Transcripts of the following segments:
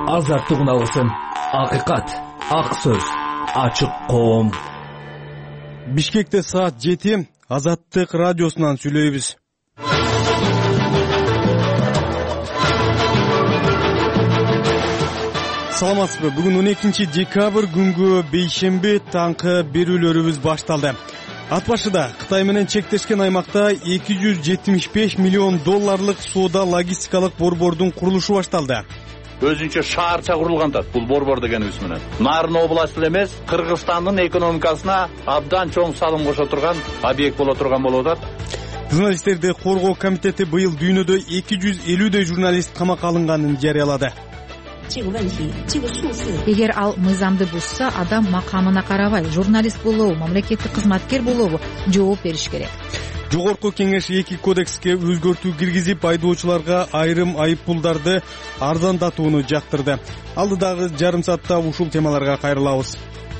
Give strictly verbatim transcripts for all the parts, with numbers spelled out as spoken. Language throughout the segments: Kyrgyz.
азаттык уналсын, акыйкат, ак сөз, ачык коом. Бишкекте саат жети, Азаттык радиосунан сүйлөйбүз. Саламатсызбы? Бүгүн он экинчи декабрь күнгү бейшемби таңкы берүүлөрүбүз башталды. Ат башыда Кытай менен чектешкен аймакта эки жүз жетимиш беш миллион долларлык соода логистикалык борбордун курулушу башталды. Өзүнчө шаарча курулган да бул борбор дегенибиз менен. Нарын областы эмес, Кыргызстандын экономикасына абдан чоң салым кошо турган объект боло турган болуп атат. Журналисттерди коргоо комитети быйыл дүйнөдө эки жүз элүүдөй журналист камакка алынганын жарыялады. Эгер ал мыйзамды бузса, адам макамына карабай, журналист болобу, мамлекеттик кызматкер болобу, жооп бериш керек. Жогорку кеңеш эки кодекске өзгөртүү киргизип, айдоочуларга айрым айыппулдарды арзандатууну жактырды. Алдыдагы жарым саатта ушул темаларга кайрылабыз.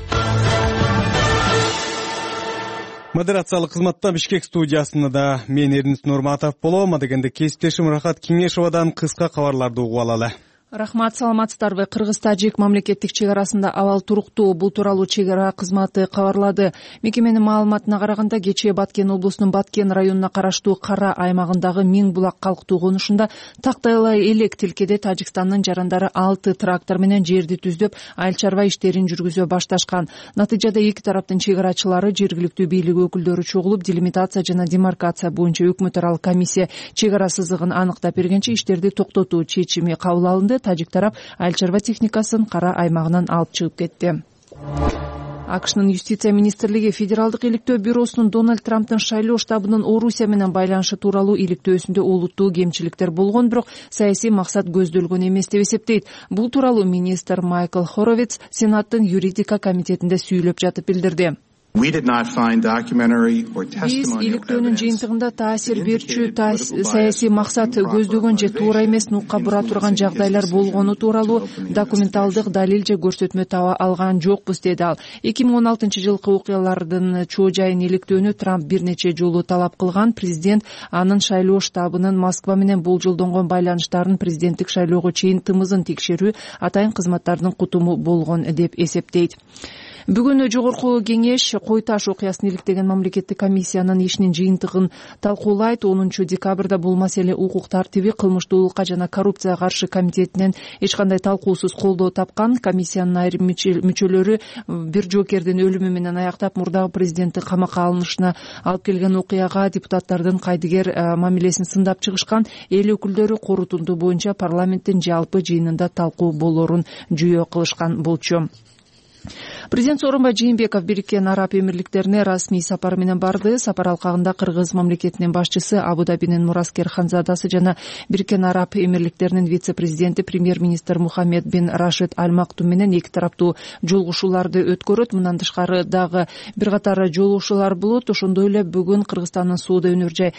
Модерациялык кызматта Бишкек студиясында мен Эрнис Нурматов болом. Адегенде кесиптешим Рахат Кеңешовадан кыска кабарларды угуп алалы. Рахмат, саламатсыздарбы? Кыргыз-Тажик мамлекеттик чек арасында абал туруктуу. Бул тууралуу чек ара кызматы кабарлады. Мекеменин маалыматына караганда, кечээ Баткен облусунун Баткен районуна караштуу Кара аймагындагы Миң булак калктуу конушунда тактайлай элек тилкеде Тажикстандын жарандары алты трактор менен жерди түздөп, айыл чарба иштерин жүргүзө башташкан. Натыйжада эки тараптын чек арачылары, жергиликтүү бийлик өкүлдөрү чогулуп, делимитация жана демаркация боюнча өкмөт аралык комиссия чек ара сызыгын аныктап бергенче иштерди токтотуу чечими кабыл алынды. Тажик тарап айыл чарба техникасын Кара аймагынан алып чыгып кетти. АКШнын юстиция министрлиги Федералдык иликтөө бюросунун Дональд Трамптын шайлоо штабынын Орусия менен байланышы тууралуу иликтөөсүндө олуттуу кемчиликтер болгон, бирок саясий максат көздөлгөн эмес деп эсептейт. Бул тууралуу министр Майкл Хоровиц Сенаттын юридика комитетинде сүйлөп жатып билдирди. Биз иликтөөнүн жыйынтыгында таасир берчү саясий максат көздөгөн же туура эмес нукка бура турган жагдайлар болгону тууралуу документалдык далил же көрсөтмө таба алган жокпуз, деди ал. эки миң он алтынчы жылкы окуялардын чоо жайын иликтөөнү Трамп бир нече жолу талап кылган. Президент анын шайлоо штабынын Москва менен болжолдонгон байланыштарын президенттик шайлоого чейин тымызын текшерүү атайын кызматтардын кутуму болгон деп эсептейт. Бүгүн жогорку кеңеш Кой Таш окуясын иликтеген мамлекеттик комиссиянын ишинин жыйынтыгын талкуулайт. онунчу декабрда бул маселе укук тартиби, кылмыштуулукка жана коррупцияга каршы комитетинен эч кандай талкуусуз колдоо тапкан. Комиссиянын айрым мүчөлөрү бир жоокердин өлүмү менен аяктап, мурдагы президенттин камакка алынышына алып келген окуяга депутаттардын кайдыгер мамилесин сындап чыгышкан. Эл өкүлдөрү корутунду боюнча парламенттин жалпы жыйынында талкуу болорун жүйө кылышкан болчу. Президент Сооронбай Жээнбеков Бириккен Араб Эмирликтерине расмий сапар менен барды. Сапар алкагында Кыргыз мамлекетинин башчысы, Абу-Дабинин Мураскер ханзадасы жана Бириккен Араб Эмирликтеринин вице-президенти премьер-министр Мухаммед бин Рашид Аль Мактум менен эки тараптуу жолугушууларды өткөрөт. Мындан тышкары дагы бир катар жолугушуулар болот. Ошондой эле бүгүн Кыргызстандын соода өнөр жай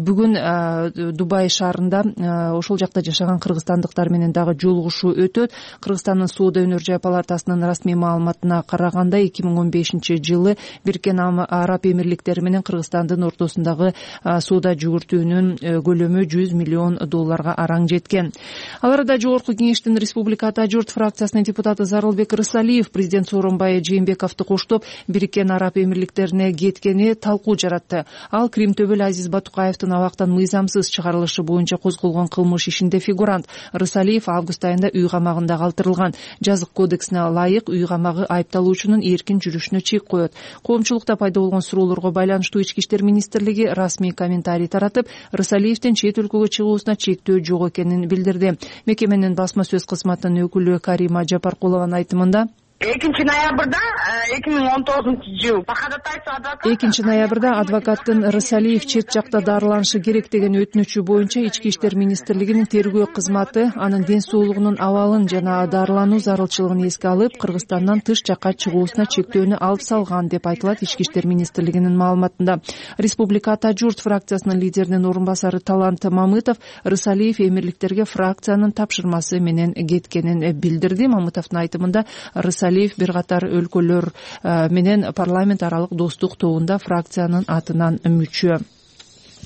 бүгүн Дубай шаарында ошол жакта жашаган кыргызстандыктар менен дагы жолугушуу өтөт. Кыргызстандын соода өнөр жай палатасынын расмий маалыматына караганда эки миң он бешинчи жылы Бириккен Араб Эмирликтери менен Кыргызстандын ортосундагы соода жүгүртүүнүн көлөмү жүз миллион долларга араң жеткен. Ал арада жогорку кеңештин Республикада журт фракциясынын депутаты Зарылбек Рысалиев президент Сооронбай Жээнбековду коштоп Бириккен Араб Эмирликтерине кеткени талкуу жаратты. Ал Крим төбөл Азиз Батукаевдин абактан мыйзамсыз чыгарылышы боюнча козголгон кылмыш ишинде фигурант. Рысалиев август айында үй камагында калтырылган. Жазык кодексине ылайык үй камагы айыпталуучунун эркин жүрүшүнө чек коет. Коомчулукта пайда болгон суроолорго байланыштуу Ички иштер министрлиги расмий комментарий таратып, Рысалиевдин чет өлкөгө чыгуусуна чектөө жок экенин билдирди. Мекеменин басма сөз кызматынын өкүлү Карима Жапаркулованын айтымында, экинчи ноябрда эки миң он тогузунчу жыл экинчи ноябрда адвокаттын Рысалиев чет жакта дарыланышы керек деген өтүнүчү боюнча Ички иштер министрлигинин тергөө кызматы анын ден соолугунун абалын жана дарылануу зарылчылыгын эске алып, Кыргызстандан тыш жакка чыгуусуна чектөөнү алып салган деп айтылат Ички иштер министрлигинин маалыматында. Республика Ата журт фракциясынын лидеринин орун басары Талант Мамытов Рысалиев эмирликтерге фракциянын тапшырмасы менен кеткенин билдирди. Мамытовдун айтымында Рысалиев бир катар өлкөлөр менен парламент аралык достук тобунда фракциянын атынан мүчө.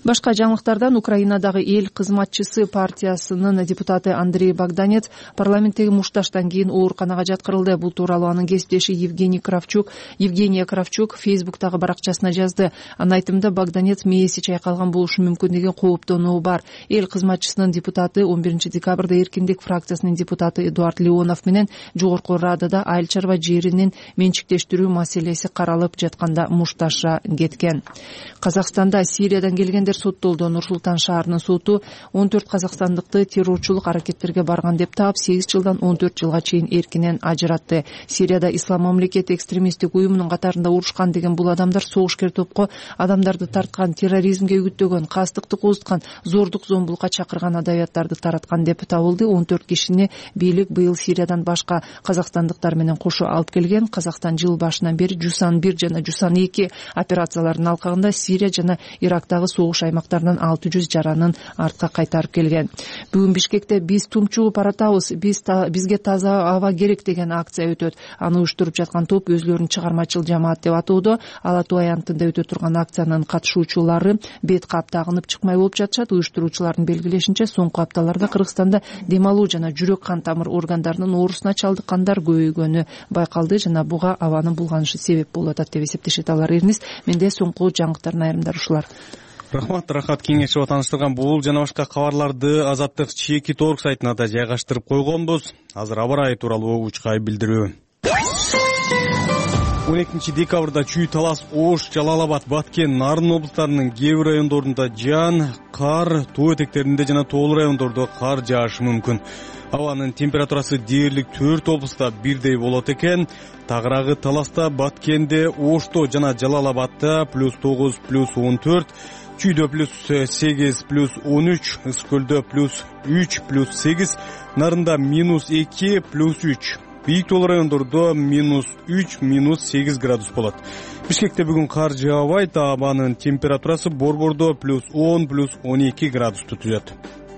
Башка жаңылыктардан Украинадагы эл кызматчысы партиясынын депутаты Андрей Богданец парламенттеги мушташтан кийин ооруканага жаткырылды. Бул тууралуу анын кесиптеши Евгений Кравчук, Евгения Кравчук Фейсбуктагы баракчасына жазды. Анын айтымында Богданец мээси чайкалган болушу мүмкүн деген кооптонуу бар. Эл кызматчысынын депутаты он биринчи декабрда Эркиндик фракциясынын депутаты Эдуард Леонов менен Жогорку Радада айыл чарба жеринин менчиктештирүү маселеси каралып жатканда мушташа кеткен. Казакстанда Сириядан келгендер соттолду. Нур-Султан шаарынын соту он төрт казакстандыкты террорчулук аракеттерге барган деп таап сегиз жылдан он төрт жылга чейин эркинен ажыратты. Сирияда Ислам мамлекети экстремисттик уюмунун катарында урушкан деген бул адамдар согушкер топко адамдарды тарткан, терроризмге үгүттөгөн, кастыкты козуткан, зордук зомбулукка чакырган адабияттарды тараткан деп табылды. он төрт кишини бийлик быйыл Сириядан башка казакстандыктар менен кошо алып келген. Казакстан жыл башынан бери Жусан бир жана Жусан эки операцияларынын алкагында Сирия жана Ирактагы согуш аймактарынан алты жүз жаранын артка кайтарып келген. Бүгүн Бишкекте биз тумчугуп баратабыз, биз та, бизге таза аба керек деген акция өтөт. Аны уюштуруп жаткан топ өзлөрүн чыгармачыл жамаат деп атоодо. Ала Тоо аянтында өтө турган акциянын катышуучулары бет кап тагынып чыкмай болуп жатышат. Уюштуруучулардын белгилешинче соңку апталарда Кыргызстанда дем алуу жана жүрөк кан тамыр органдарынын оорусуна чалдыккандар көбөйгөнү байкалды жана буга абанын булганышы себеп болуп атат деп эсептешет алар. Эрнис, менде соңку жаңылыктардын айрымдары ушулар. Рахмат, Рахат кеңешип тааныштырган бул жана башка кабарларды Азаттык чеки торг сайтына да жайгаштырып койгонбуз. Азыр аба ырайы тууралуу учкай билдирүү. он экинчи декабрда Чүй, Талас, Ош, Жалал Абад, Баткен, Нарын облустарынын кээ бир райондорунда жаан, кар, тоо этектеринде жана тоолуу райондордо кар жаашы мүмкүн. Абанын температурасы дээрлик төрт облуста бирдей болот экен. Тагыраагы Таласта, Баткенде, Ошто жана Жалал Абадта плюс тогуз, плюс он төрт, Чүйдө плюс сегиз, плюс он үч, Ысыкөлдө плюс үч, плюс сегиз, Нарында минус эки, плюс үч. Бийик тоолуу райондордо минус үч, минус сегиз градус болот. Бишкекте бүгүн кар жаабайт, абанын температурасы Борбордо плюс он, плюс он эки градусту түзөт.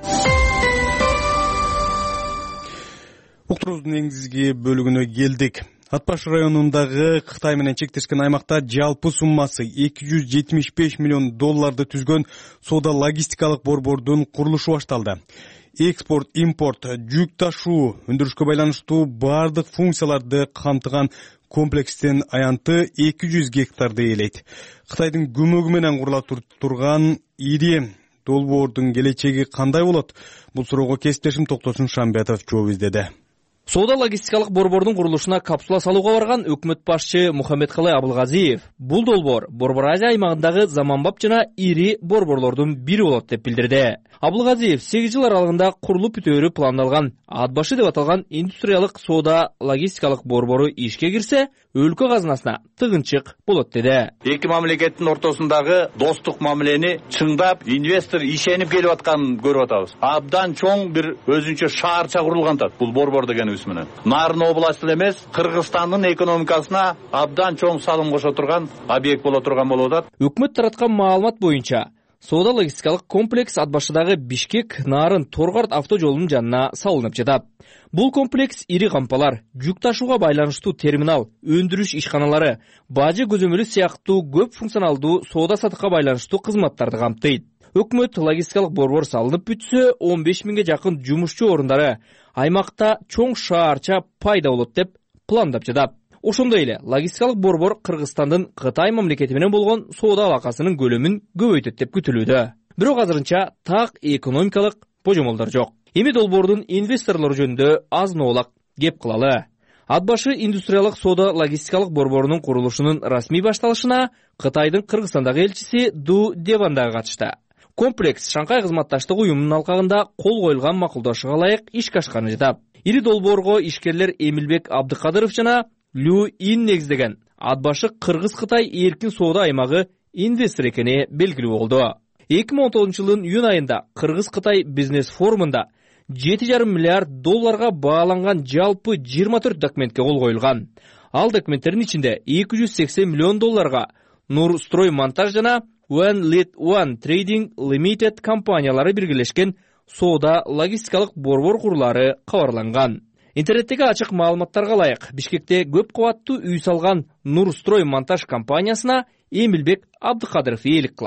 Уктуруубуздун негизги бөлүгүнө келдик. Ат баш районундагы Кытай менен чектешкен аймакта жалпы суммасы эки жүз жетимиш беш миллион долларды түзгөн соода логистикалык борбордун курулушу башталды. Экспорт, импорт, жүк ташуу, өндүрүшкө байланыштуу бардык функцияларды камтыган комплекстин аянты эки жүз гектарды ээлейт. Кытайдын көмөгү менен курула турган ири долбоордун келечеги кандай болот? Бул суроого кесиптешим Токтосун Шамбетов жооп издеди. Соода логистикалык борбордун курулушуна капсула салууга барган өкмөт башчы Мухаммедкалай Абылгазиев бул долбоор Борбор Азия аймагындагы заманбап жана ири борборлордун бири болот деп билдирди. Абылгазиев сегиз жыл аралыгында курулуп бүтөөрү пландалган ат башы деп аталган индустриялык соода логистикалык борбору ишке кирсе, өлкө казынасына тыгынчык болот деди. Эки мамлекеттин ортосундагы достук мамилени чыңдап, инвестор ишенип келип атканын көрүп атабыз. Абдан чоң бир өзүнчө шаарча курулган тат бул борбор дегенибиз менен. Нарын областы эмес, Кыргызстандын экономикасына абдан чоң салым кошо турган объект боло турган болуп атат. Өкмөт тараткан маалымат боюнча соода логистикалык комплекс ат башыдагы Бишкек Нарын Торгарт автожолунун жанына салынып жатат. Бул комплекс ири кампалар, жүк ташууга байланыштуу терминал, өндүрүш ишканалары, бажы көзөмөлү сыяктуу көп функционалдуу соода сатыкка байланыштуу кызматтарды камтыйт. Өкмөт логистикалык борбор салынып бүтсө, он беш миңге жакын жумушчу орундары аймакта чоң шаарча пайда болот деп пландап жатат. Ошондой эле логистикалык борбор Кыргызстандын Кытай мамлекети менен болгон соода алакасынын көлөмүн көбөйтөт деп күтүлүүдө. Бирок азырынча так экономикалык божомолдор жок. Эми долбоордун инвесторлор жөнүндө аз ноолак кеп кылалы. Ат башы индустриялык соода логистикалык борборунун курулушунун расмий башталышына Кытайдын Кыргызстандагы элчиси Ду Деван да катышты. Комплекс Шанхай кызматташтык уюмунун алкагында кол коюлган макулдашууга ылайык ишке ашканы жатат. Ири долбоорго ишкерлер Эмилбек Абдыкадыров жана Лю Ин негиздеген ат башы Кыргыз-Кытай эркин соода аймагы инвестор экени белгилүү болду. эки миң он тогузунчу жылдын июнь айында Кыргыз-Кытай бизнес форумунда жети жарым миллиард долларга бааланган жалпы жыйырма төрт документке кол коюлган. Ал документтердин ичинде эки жүз сексен миллион долларга Нурстрой монтаж жана One Lead One Trading Limited компаниялары биргелешкен соода логистикалык борбор курулары кабарланган. Интернеттеги ачык маалыматтарга ылайык Бишкекте көп кабаттуу үй салган Нурстрой монтаж компаниясына Эмилбек Абдыкадыров ээлик кылат.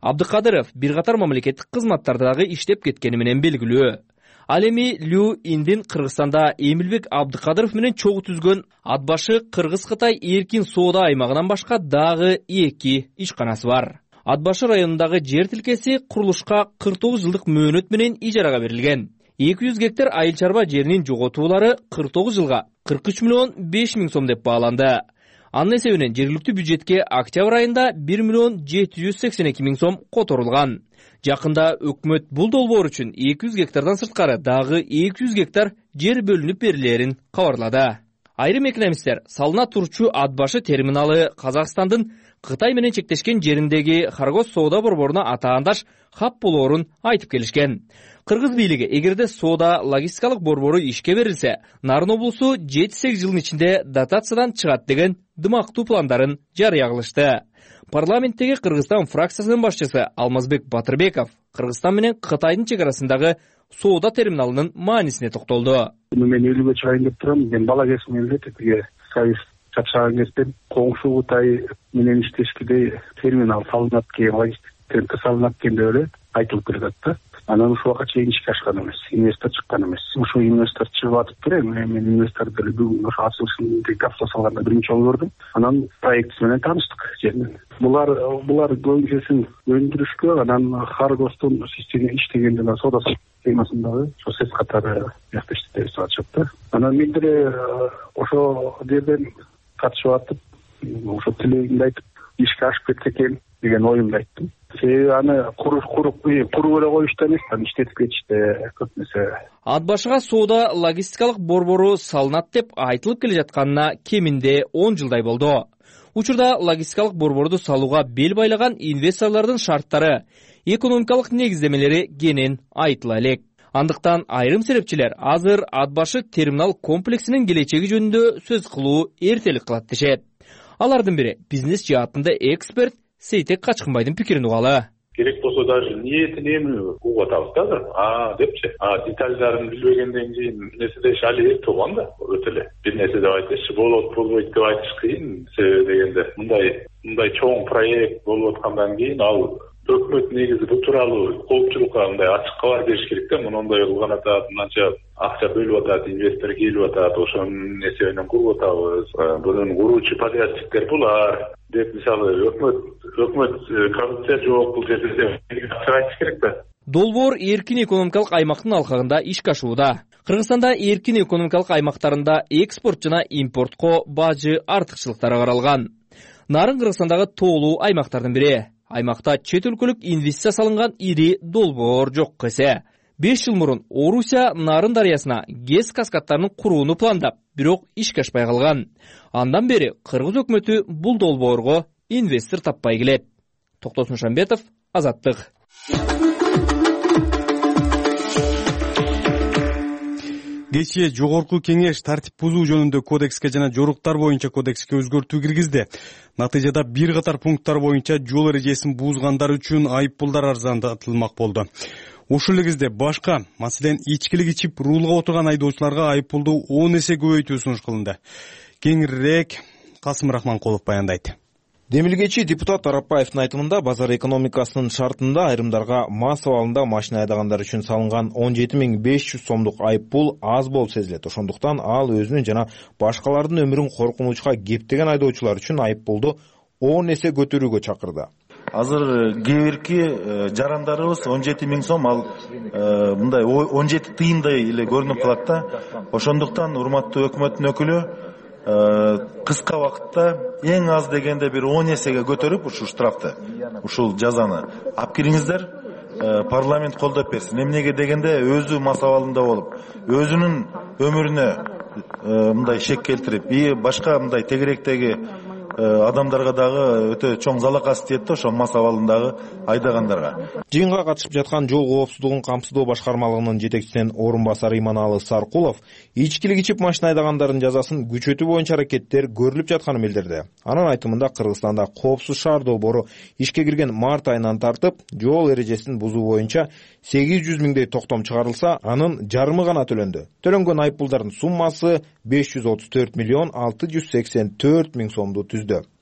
Абдыкадыров бир катар мамлекеттик кызматтардагы иштеп кеткени менен белгилүү. Ал эми Лю Индин Кыргызстанда Эмилбек Абдыкадыров менен чогуу түзгөн ат башы Кыргыз-Кытай эркин соода аймагынан башка дагы эки ишканасы бар. Ат башы районундагы жер тилкеси курулушка кырк тогуз жылдык мөөнөт менен ижарага берилген. эки жүз гектар айыл чарба жеринин жоготуулары кырк тогуз жылга кырк үч миллион беш миң сом деп бааланды. Анын эсебинен жергиликтүү бюджетке октябрь айында бир миллион жети жүз сексен эки миң сом которулган. Жакында өкмөт бул долбоор үчүн эки жүз гектардан сырткары дагы эки жүз гектар жер бөлүнүп берилерин кабарлады. Айрым экономисттер салына турчу ат башы терминалы Казакстандын Кытай менен чектешкен жериндеги Харгос соода борборуна атаандаш хап болоорун айтып келишкен. Кыргыз бийлиги эгерде соода логистикалык борбору ишке берилсе, Нарын облусу жети сегиз жылдын ичинде дотациядан чыгат деген дымактуу пландарын жарыя кылышты. Парламенттеги Кыргызстан фракциясынын башчысы Алмазбек Батырбеков Кыргызстан менен Кытайдын чек арасындагы соода терминалынын маанисине токтолду. Мен үйлүгө чыгайын деп турам, мен бала кезимден эле тиги Союз чапшаган кезде коңшу Кытай менен иштешкиде терминал салынат экен, логистика салынат экен деп эле айтылып келет да. Анан ушул убакка чейин ишке ашкан эмес, инвестор чыккан эмес. Ушул инвестор чыгып атып тур, мен инвесторду бүгүн ошо ачылышын капсула салганда биринчи жолу көрдүм. Анан проектиси менен тааныштык жеринен. Булар булар көңсүн өндүрүшкө, анан Харгостун система иштегенден соода системасындагы сосед катары жакты иштеп атышат да. Анан мен деле ошо жерден катышып атып, ошо тилегимди айтып, ишке ашып кетсе экен деген оюмду айттым. Себеби аны куруп куруп куруп эле коюшту эмес, аны иштетип кетишти көп нерсе. Ат башыга соода логистикалык борбору салынат деп айтылып келе жатканына кеминде он жылдай болду. Учурда логистикалык борборду салууга бел байлаган инвесторлордун шарттары, экономикалык негиздемелери кенен айтыла элек. Андыктан айрым серепчилер азыр ат башы терминал комплексинин келечеги жөнүндө сөз кылуу эртелик кылат дешет. Алардын бири бизнес жаатында эксперт Сейтек Качкынбайдын пикирин угалы. Керек болсо даже ниетин эми угуп атабыз да азыр. А депчи, а детальдарын билбегенден кийин нерседе шали эрте болгон да, өтө эле. Бир нерсе деп айтыш, болот, болбойт деп айтыш кыйын. Себеби дегенде мындай мындай чоң проект болуп аткандан кийин ал өкмөт негизи бул тууралуу коопчулукка мындай ачык кабар бериш керек да. Мындай кылган атат, мынанча акча бөлүп атат, инвестор келип атат, ошонун эсебинен куруп атабыз. Бунун куруучу подрядчиктер булар деп мисалы өкмөт өкмөт коррупция жок бул жерде деп айтыш керек да. Долбоор эркин экономикалык аймактын алкагында ишке ашууда. Кыргызстанда эркин экономикалык аймактарында экспорт жана импортко бажы артыкчылыктары каралган. Нарын Кыргызстандагы тоолуу аймактардын бири. Аймакта чет өлкөлүк инвестиция салынган ири долбоор жок кесе. беш жыл мурун Орусия Нарын дарыясына ГЭС каскадтарын курууну пландап, бирок ишке ашпай калган. Андан бери Кыргыз өкмөтү бул долбоорго инвестор таппай келет. Токтосун Шамбетов, Азаттык. Кечээ жогорку кеңеш тартип бузуу жөнүндө кодекске жана жоруктар боюнча кодекске өзгөртүү киргизди. Натыйжада бир катар пункттар боюнча жол эрежесин бузгандар үчүн айып пулдар арзандатылмак болду. Ушул эле кезде башка, маселен, ичкилик ичип рулга отурган айдоочуларга айып пулду он эсе көбөйтүү сунуш кылынды. Кеңирээк Касым Рахманкулов баяндайт. Демилгечи депутат Арапбаевдин айтымында базар экономикасынын шартында айрымдарга мас абалында машина айдагандар үчүн салынган он жети миң беш жүз сомдук айып пул аз болуп сезилет. Ошондуктан ал өзүнүн жана башкалардын өмүрүн коркунучка кептеген айдоочулар үчүн айып пулду он эсе көтөрүүгө чакырды. Азыр кээ бирки жарандарыбыз он жети миң сом, ал мындай он жети тыйындай эле көрүнүп калат да. Ошондуктан урматтуу өкмөттүн өкүлү кыска убакытта эң аз дегенде бир он эсеге көтөрүп ушул штрафты, ушул жазаны алып кириңиздер, парламент колдоп берсин. Эмнеге дегенде өзү мас абалында болуп, өзүнүн өмүрүнө мындай шек келтирип, и башка мындай тегеректеги адамдарга дагы өтө чоң залакасы тиет да, ошол мас абалындагы айдагандарга. Жыйынга катышып жаткан жол коопсуздугун камсыздоо башкармалыгынын жетекчисинин орун басары Иманалы Саркулов ичкилик ичип машина айдагандардын жазасын күчөтүү боюнча аракеттер көрүлүп жатканын билдирди. Анын айтымында Кыргызстанда коопсуз шаар долбоору ишке кирген март айынан тартып, жол эрежесин бузуу боюнча сегиз жүз миңдей токтом чыгарылса, анын жарымы гана төлөндү. Төлөнгөн айып пулдардын суммасы беш жүз отуз төрт миллион алты жүз сексен төрт миң сомду түздү.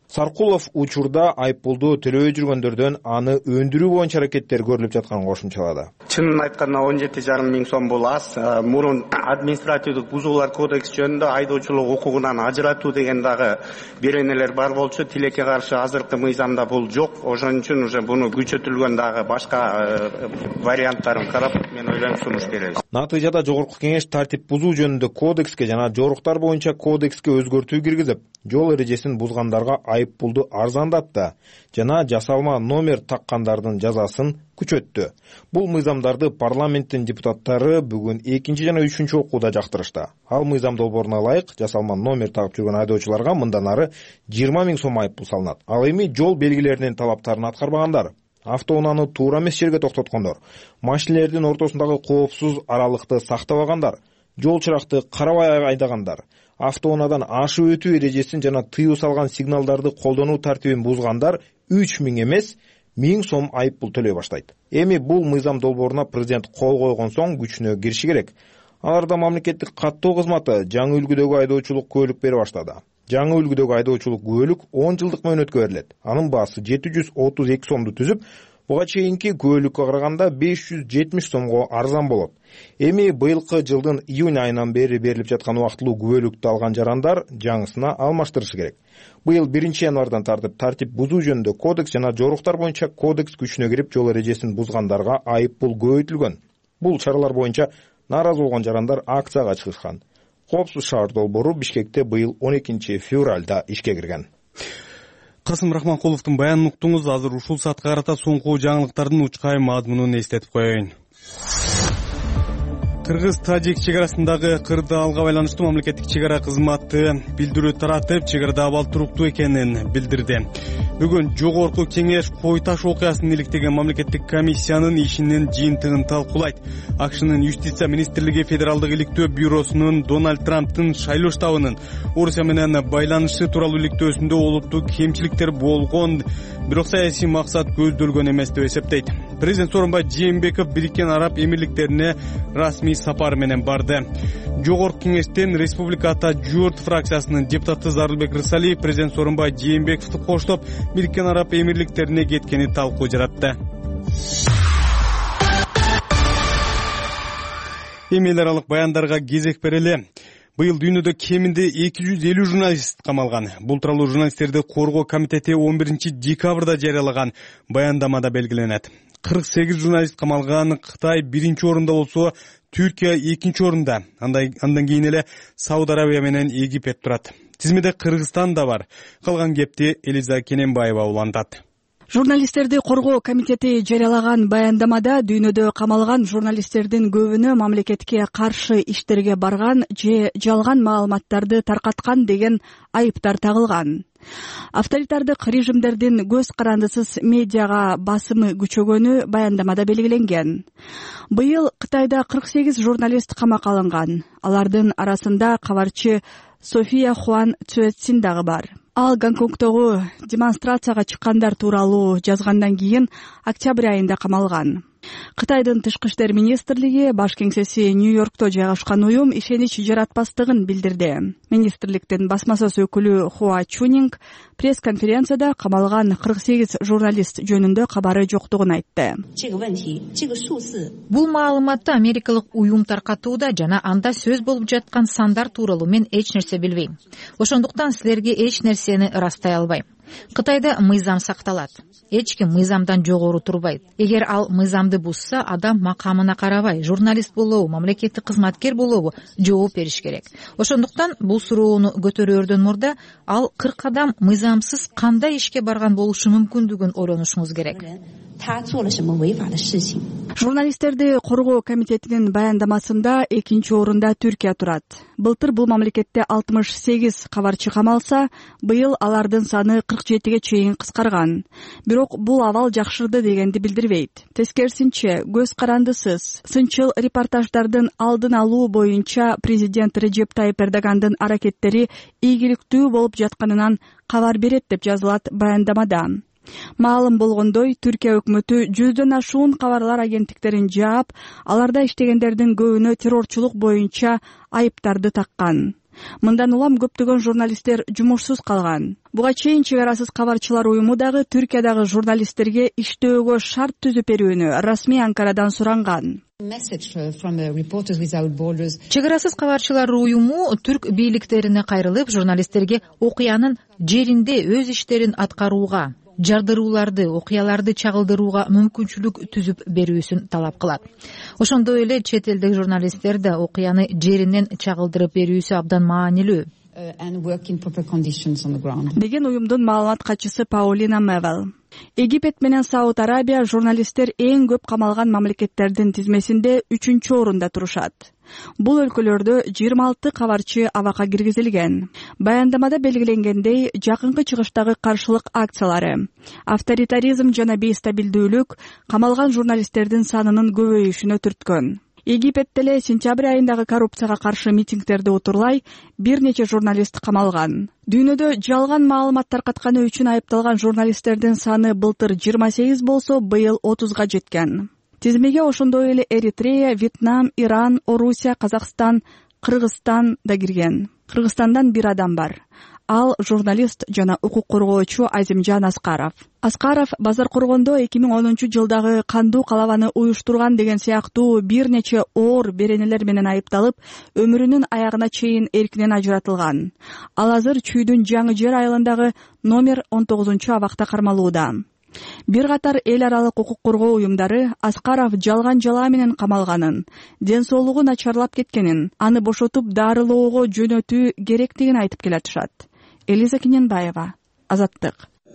Саркулов учурда айыппулду төлөбөй жүргөндөрдөн аны өндүрүү боюнча аракеттер көрүлүп жатканын кошумчалады. Чынын айтканда он жети жарым миң сом бул аз. Мурун административдик бузуулар кодекс жөнүндө айдоочулук укугунан ажыратуу деген дагы беренелер бар болчу. Тилекке каршы азыркы мыйзамда бул жок. Ошон үчүн уже буну күчөтүлгөн дагы башка варианттарын карап мен ойлойм сунуш беребиз. Натыйжада жогорку кеңеш тартип бузуу жөнүндө кодекске жана жоруктар боюнча кодекске өзгөртүү киргизип, жол эрежесин бузгандарга айыппулду арзандатты жана жасалма номер таккандардын жазасын күчөттү. Бул мыйзамдарды парламенттин депутаттары бүгүн экинчи жана үчүнчү окууда жактырышты. Ал мыйзам долбооруна ылайык жасалма номер тагып жүргөн айдоочуларга мындан ары жыйырма миң сом айыппул салынат. Ал эми жол белгилеринин талаптарын аткарбагандар, автоунааны туура эмес жерге токтоткондор, машинелердин ортосундагы коопсуз аралыкты сактабагандар, жол чыракты карабай айдагандар, автоунаадан ашып өтүү эрежесин жана тыюу салган сигналдарды колдонуу тартибин бузгандар үч миң эмес миң сом айыппул төлөй баштайт. Эми бул мыйзам долбооруна президент кол койгон соң күчүнө кириши керек. Аларда мамлекеттик каттоо кызматы жаңы үлгүдөгү айдоочулук куөлүк бере баштады. Жаңы үлгүдөгү айдоочулук күбөлүк он жылдык мөөнөткө берилет. Анын баасы жети жүз отуз эки сомду түзүп, буга чейинки күбөлүккө караганда беш жүз жетимиш сомго арзан болот. Эми быйылкы жылдын июнь айынан бери берилип жаткан убактылуу күбөлүктү алган жарандар жаңысына алмаштырышы керек. Быйыл биринчи январдан тартып тартип бузуу жөнүндө кодекс жана жоруктар боюнча кодекс күчүнө кирип, жол эрежесин бузгандарга айыппул көбөйтүлгөн. Бул чаралар боюнча нааразы болгон жарандар акцияга чыгышкан. Коопсуз шаар долбоору Бишкекте быйыл он экинчи февралда ишке кирген. Касым Рахманкуловдун баянын уктуңуз. Азыр ушул саатка карата соңку жаңылыктардын учкай мазмунун эстетип коеюн. Кыргыз-Тажик чек арасындагы кырдаалга байланыштуу мамлекеттик чек ара кызматы билдирүү таратып, чек арада абал туруктуу экенин билдирди. Бүгүн жогорку кеңеш Кой Таш окуясын иликтеген мамлекеттик комиссиянын ишинин жыйынтыгын талкуулайт. АКШнын юстиция министрлиги федералдык иликтөө бюросунун Дональд Трамптын шайлоо штабынын Орусия менен байланышы тууралуу иликтөөсүндө олуттуу кемчиликтер болгон, бирок саясий максат көздөлгөн эмес деп эсептейт. Президент Сооронбай Жээнбеков Бириккен Араб Эмирликтерине расмий сапар менен барды. Жогорку кеңештен Республика Ата Журт фракциясынын депутаты Зарылбек Рысалиев президент Сооронбай Жээнбековду коштоп Бириккен Араб Эмирликтерине кеткени талкуу жаратты. Эми эл аралык баяндарга кезек берели. Быйыл дүйнөдө кеминде эки жүз элүү журналист камалган. Бул тууралуу журналисттерди коргоо комитети он биринчи декабрда жарыялаган баяндамада белгиленет. кырк сегиз журналист камалган. Кытай биринчи орунда болсо, Түркия экинчи орунда. Андан кийин эле Сауд Арабия менен Египет турат. Тизмеде Кыргызстан да бар. Калган кепти Элиза Кененбаева улантат. Журналисттерди коргоо комитети жарыялаган баяндамада дүйнөдө камалган журналисттердин көбүнө мамлекетке каршы иштерге барган же жалган маалыматтарды таркаткан деген айыптар тагылган. Авторитардык режимдердин көз карандысыз медиага басымы күчөгөнү баяндамада белгиленген. Быйыл Кытайда кырк сегиз журналист камакка алынган. Алардын арасында кабарчы София Хуан Цюэцин дагы бар. Ал Гонконгдогу демонстрацияга чыккандар тууралуу жазгандан кийин октябрь айында камалган. Кытайдын тышкы иштер министрлиги баш кеңсеси Нью-Йоркто жайгашкан уюм ишенич жаратпастыгын билдирди. Министрликтин басма сөз өкүлү Хуа Чунинг пресс-конференцияда камалган кырк сегиз журналист жөнүндө кабары жоктугун айтты. Бул маалыматты америкалык уюм таркатууда жана анда сөз болуп жаткан сандар тууралуу мен эч нерсе билбейм. Ошондуктан силерге эч нерсени ырастай албайм. Кытайда мыйзам сакталат. Эч ким мыйзамдан жогору турбайт. Эгер ал мыйзамды бузса, адам макамына карабай, журналист болобу, мамлекеттик кызматкер болобу, жооп бериш керек. Ошондуктан бул суроону көтөрөөрдөн мурда ал кырк адам мыйзамсыз кандай ишке барган болушу мүмкүндүгүн ойлонушуңуз керек. Журналисттерди коргоо комитетинин баяндамасында экинчи орунда Түркия турат. Былтыр бул мамлекетте алтымыш сегиз кабарчы камалса, быйыл алардын саны кырк жетиге чейин кыскарган. Бирок бул абал жакшырды дегенди билдирбейт. Тескерисинче, көз карандысыз, сынчыл репортаждардын алдын алуу боюнча президент Режеп Тайып Эрдогандын аракеттери ийгиликтүү болуп жатканынан кабар берет деп жазылат баяндамада. Маалым болгондой, Түркия өкмөтү жүздөн ашуун кабарлар агенттиктерин жаап, аларда иштегендердин көбүнө террорчулук боюнча айыптарды таккан. Мындан улам көптөгөн журналисттер жумушсуз калган. Буга чейин Чек арасыз кабарчылар уюму дагы Түркиядагы журналисттерге иштөөгө шарт түзүп берүүнү расмий Анкарадан суранган. Чек арасыз кабарчылар уюму түрк бийликтерине кайрылып, журналисттерге окуянын жеринде өз иштерин аткарууга, жардырууларды, окуяларды чагылдырууга мүмкүнчүлүк түзүп берүүсүн талап кылат. Ошондой эле чет элдик журналисттер да окуяны жеринен чагылдырып берүүсү абдан маанилүү деген уюмдун маалымат катчысы Паулина Мевел. Египет менен Сауд Арабия журналисттер эң көп камалган мамлекеттердин тизмесинде үчүнчү орунда турушат. Бул өлкөлөрдө жыйырма алты кабарчы абакка киргизилген. Баяндамада белгиленгендей, жакынкы чыгыштагы каршылык акциялары, авторитаризм жана бейстабилдүүлүк камалган журналисттердин санынын көбөйүшүнө түрткөн. Египетте эле сентябрь айындагы коррупцияга каршы митингдерди утурлай бир нече журналист камалган. Дүйнөдө жалган маалымат таркатканы үчүн айыпталган журналисттердин саны былтыр жыйырма сегиз болсо, быйыл отузга жеткен. Тизмеге ошондой эле Эритрея, Вьетнам, Иран, Орусия, Казакстан, Кыргызстан да кирген. Кыргызстандан бир адам бар. Ал журналист жана укук коргоочу Азимжан Аскаров. Аскаров базар коргондо эки миң онунчу жылдагы кандуу калабаны уюштурган деген сыяктуу бир нече оор беренелер менен айыпталып, өмүрүнүн аягына чейин эркинен ажыратылган. Ал азыр Чүйдүн Жаңы Жер айылындагы номер он тогузунчу абакта кармалууда. Бир катар эл аралык укук коргоо уюмдары Аскаров жалган жалаа менен камалганын, ден соолугу начарлап кеткенин, аны бошотуп дарылоого жөнөтүү керектигин айтып келатышат. Элиза Киненбаева, Азаттык.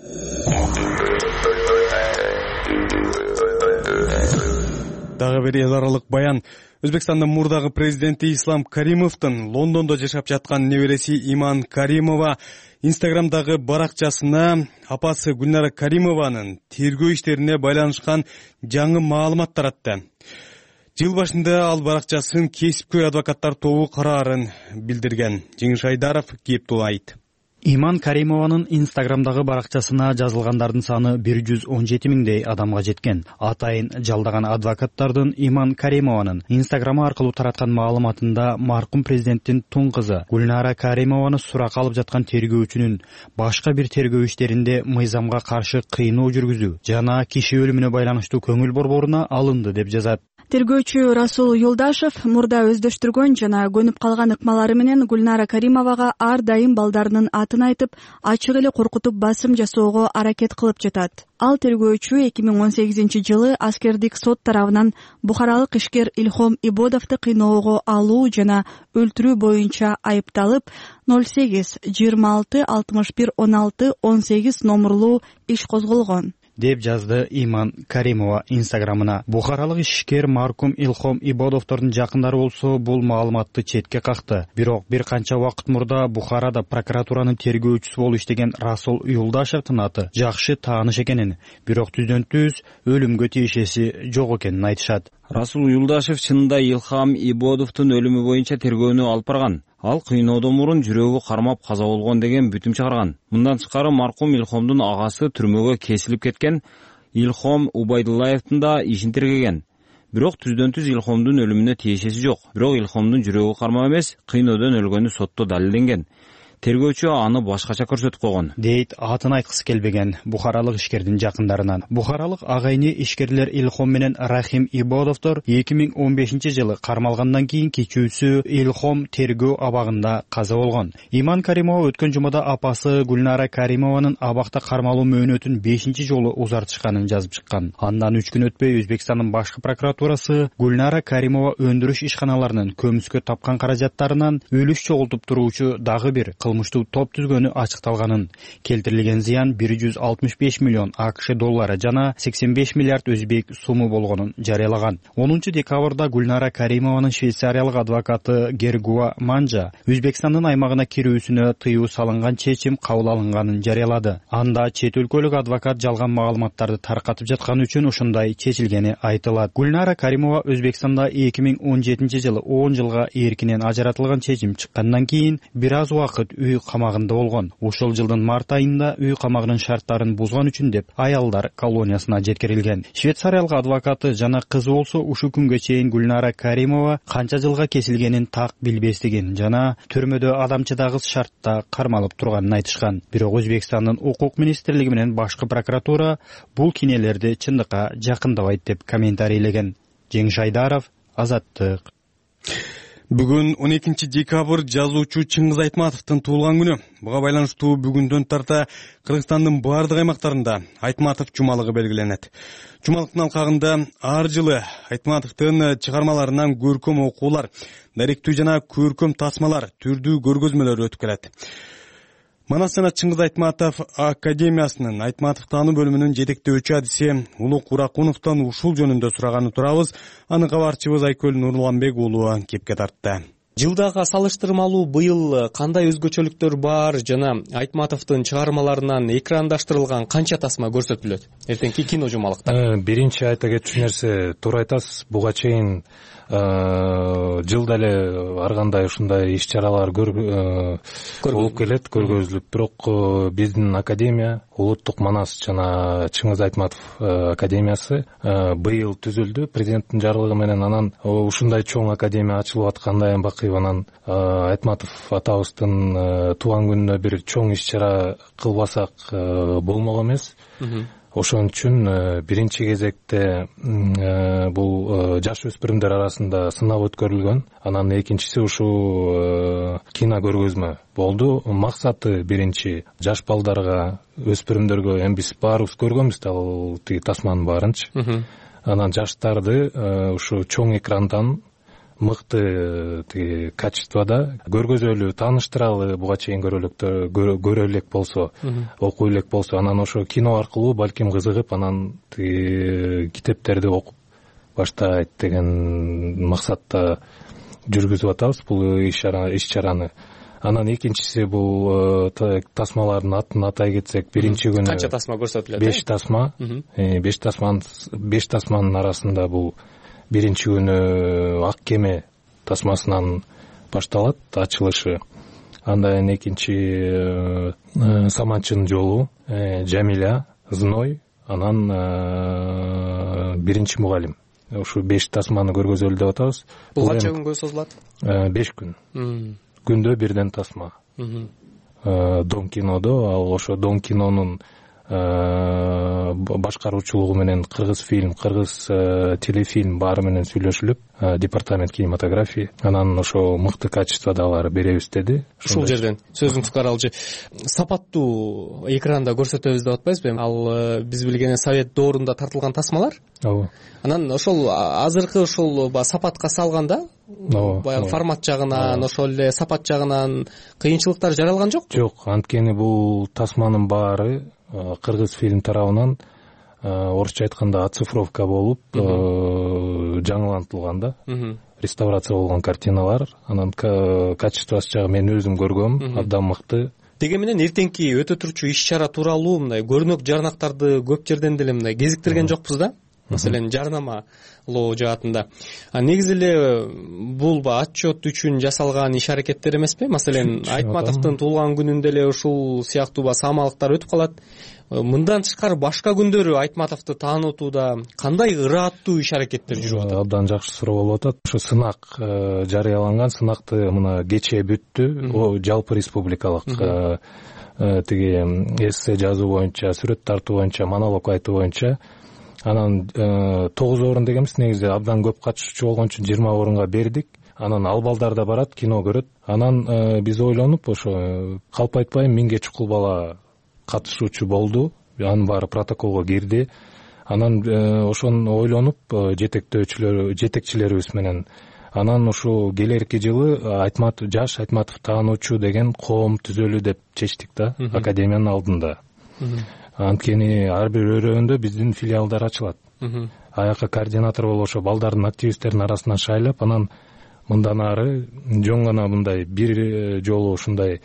Дагы бир эл аралык баян. Өзбекстандын мурдагы президенти Ислам Каримовдун Лондондо жашап жаткан небереси Иман Каримова Инстаграмдагы баракчасына апасы Гүлнара Каримованын тергөө иштерине байланышкан жаңы маалымат таратты. Жыл башында ал баракчасын кесипкөй адвокаттар тобу караарын билдирген. Жеңиш Айдаров кептулайт. Иман Каримованын Инстаграмдагы баракчасына жазылгандардын саны бир жүз он жети миңдей адамга жеткен. Атайын жалдаган адвокаттардын Иман Каримованын Инстаграмы аркылуу тараткан маалыматында маркум президенттин тун кызы Гүлнара Каримованы суракка алып жаткан тергөөчүнүн башка бир тергөө иштеринде мыйзамга каршы кыйноо жүргүзүү жана киши өлүмүнө байланыштуу көңүл борборуна алынды деп жазат. Тергөөчү Расул Юлдашев мурда өздөштүргөн жана көнүп калган ыкмалары менен Гүлнара Каримовага ар дайым балдарынын атын айтып, ачык эле коркутуп басым жасоого аракет кылып жатат. Ал тергөөчү эки миң он сегизинчи жылы аскердик сот тарабынан бухаралык ишкер Илхом Ибодовду кыйноого алуу жана өлтүрүү боюнча айыпталып, ноль сегиз жыйырма алты алтымыш бир он алты он сегиз номурлуу иш козголгон деп жазды Иман Каримова Инстаграмына. Бухаралык ишкер маркум Илхом Ибодовдордун жакындары болсо бул маалыматты четке какты. Бирок бир канча убакыт мурда Бухарада прокуратуранын тергөөчүсү болуп иштеген Расул Юлдашевдин аты жакшы тааныш экенин, бирок түздөн түз өлүмгө тиешеси жок экенин айтышат. Расул Юлдашев чынында Илхам Ибодовдун өлүмү боюнча тергөөнү алып барган. Ал кыйноодон мурун жүрөгү кармап каза болгон деген бүтүм чыгарган. Мындан тышкары маркум Илхомдун агасы түрмөгө кесилип кеткен Илхом Убайдуллаевдин да ишин тергеген. Бирок түздөн түз Илхомдун өлүмүнө тиешеси жок. Бирок Илхомдун жүрөгү кармап эмес, кыйноодон өлгөнү сотто далилденген. Тергөөчү аны башкача көрсөтүп койгон. Дейт атын айткысы келбеген бухаралык ишкердин жакындарынан. Бухаралык агайны ишкерлер Илхом менен Рахим Ибодовдор эки миң он бешинчи жылы кармалгандан кийин кичүүсү Илхом тергөө абагында каза болгон. Иман Каримова өткөн жумада апасы Гүлнара Каримованын абакта кармалуу мөөнөтүн бешинчи жолу узартышканын жазып чыккан. Андан үч күн өтпөй Өзбекстандын башкы прокуратурасы Гүлнара Каримова өндүрүш ишканаларынын көмүскө тапкан каражаттарынан өлүш чогултуп туруучу дагы бир кылмыштуу топ түзгөнү ачыкталганын, келтирилген зыян бир жүз алтымыш беш миллион АКШ доллары жана сексен беш миллиард өзбек суму болгонун жарыялаган. онунчу декабрда Гүлнара Каримованын швейцариялык адвокаты Гергуа Манжа Өзбекстандын аймагына кирүүсүнө тыюу салынган чечим кабыл алынганын жарыялады. Анда чет өлкөлүк адвокат жалган маалыматтарды таркатып жатканы үчүн ушундай чечилгени айтылат. Гүлнара Каримова Өзбекстанда эки миң он жетинчи жылы он жылга эркинен ажыратылган чечим чыккандан кийин бир аз убакыт үй камагында болгон. Ушул жылдын март айында үй камагынын шарттарын бузган үчүн деп аялдар колониясына жеткирилген. Швейцариялык адвокаты жана кызы болсо ушул күнгө чейин Гүлнара Каримова канча жылга кесилгенин так билбестигин жана түрмөдө адамчыдагыс шартта кармалып турганын айтышкан. Бирок Өзбекстандын укук министрлиги менен башкы прокуратура бул кинелерди чындыкка жакындабайт деп комментарийлеген. Жеңиш Айдаров, Азаттык. Бүгүн он экинчи декабрь жазуучу Чыңгыз Айтматовдун туулган күнү. Буга байланыштуу бүгүндөн тарта Кыргызстандын бардык аймактарында Айтматов жумалыгы белгиленет. Жумалыктын алкагында ар жылы Айтматовдун чыгармаларынан көркөм окуулар, даректүү жана көркөм тасмалар, түрдүү көргөзмөлөр өтүп келет. Манас жана Чыңгыз Айтматов академиясынын Айтматов таануу бөлүмүнүн жетектөөчү адиси Улук Уракуновдон ушул жөнүндө сураганы турабыз. Аны кабарчыбыз Айкөл Нурланбек уулу кепке тартты. Жылдага салыштырмалуу быйыл кандай өзгөчөлүктөр бар жана Айтматовдун чыгармаларынан экрандашырылган канча тасма көрсөтүлөт эртеңки кино жумалыкта? Биринчи айта кетчү нерсе, туура айтасыз, буга чейин жылда эле ар кандай ушундай иш чаралар болуп келет, көргөзүлүп. Бирок биздин академия, Улуттук Манас жана Чыңгыз Айтматов академиясы быйыл түзүлдү президенттин жарлыгы менен. Анан ушундай чоң академия ачылып аткандай бакый, анан Айтматов атабыздын туулган күнүнө бир чоң иш чара кылбасак болмок эмес. Ошон үчүн биринчи кезекте бул жаш өспүрүмдөр арасында сынап өткөрүлгөн. Анан экинчиси ушул кино көргөзмө болду. Максаты биринчи жаш балдарга, өспүрүмдөргө, эми биз баарыбыз көргөнбүз да ал тиги тасманын баарынчы. Анан жаштарды ушу чоң экрандан мыкты тиги качествода көргөзөлү, тааныштыралы, буга чейин көрө элек болсо, окуй элек болсо, анан ошо кино аркылуу балким кызыгып, анан тиги китептерди окуп баштайт деген максатта жүргүзүп атабыз бул иш чараны. Анан экинчиси бул тасмалардын атын атай кетсек, биринчи күнү канча тасма көрсөтүлөт? беш тасма. беш тасманын беш тасманын арасында бул биринчи күнү Ак кеме тасмасынан башталат ачылышы. Андан экинчи Саманчынын жолу, Жамиля, Зной, анан биринчи мугалим. Ушу беш тасманы көргөзөлү деп атабыз. Бул канча күнгө созулат? беш күн. Күндө бирден тасма. Дом кинодо, ал ошо Дом кинонун башкаруучулугу менен кыргыз фильм, кыргыз телефильм баары менен сүйлөшүлүп, департамент кинематографии, анан ошо мыкты качествода алар беребиз деди. Ушул жерден сөзүң түкөр алчы. Сапаттуу экранда көрсөтөбүз деп атпайбызбы? Ал биз билген Совет доорунда тартылган тасмалар. Ооба. Анан ошол азыркы ушул сапатка салганда, баягы формат жагынан, ошол эле сапат жагынан кыйынчылыктар жаралган жокпу? Жок, анткени бул тасманын баары кыргыз фильм тарабынан орусча айтканда оцифровка болуп жаңылантылган да. Реставрация болгон картиналар, анан качествосы жагы мен өзүм көргөм, абдан мыкты. Деге менен эртеңки өтө турчу иш чара тууралуу мындай көрнөк жарнактарды көп жерден деле мындай кезиктирген жокпуз да. Маселен, жарнамалоо жаатында. Негизи эле бул отчет үчүн жасалган иш аракеттер эмеспи? Маселен, Айтматовдун туулган күнүндө эле ушул сыяктуу самалыктар өтүп калат. Мындан тышкары башка күндөрү Айтматовду таанытууда кандай ырааттуу иш аракеттер жүрүп атат? Абдан жакшы суроо болуп атат. Ушу сынак жарыяланган, сынакты мына кечээ бүттү. О жалпы республикалык тиги эссе жазуу боюнча, сүрөт тартуу боюнча, монолог айтуу боюнча. Анан тогуз орун дегенбиз, негизи абдан көп катышуучу болгон үчүн жыйырма орунга бердик. Анан ал балдар да барат, кино көрөт. Анан биз ойлонуп, ошо калп айтпайм миңге чукул бала катышуучу болду. Анын баары протоколго кирди. Анан ошону ойлонуп жетектөөчүлөр, жетекчилерибиз менен анан ушу келерки жылы Айтматов жаш Айтматов таануучу деген коом түзөлүү деп чечтик да, академиянын алдында. Анткени ар бир өрөөндө биздин филиалдар ачылат. Аяка координатор болуп ошо балдардын, активисттердин арасынан шайлап, анан мындан ары жөн гана мындай бир жолу ушундай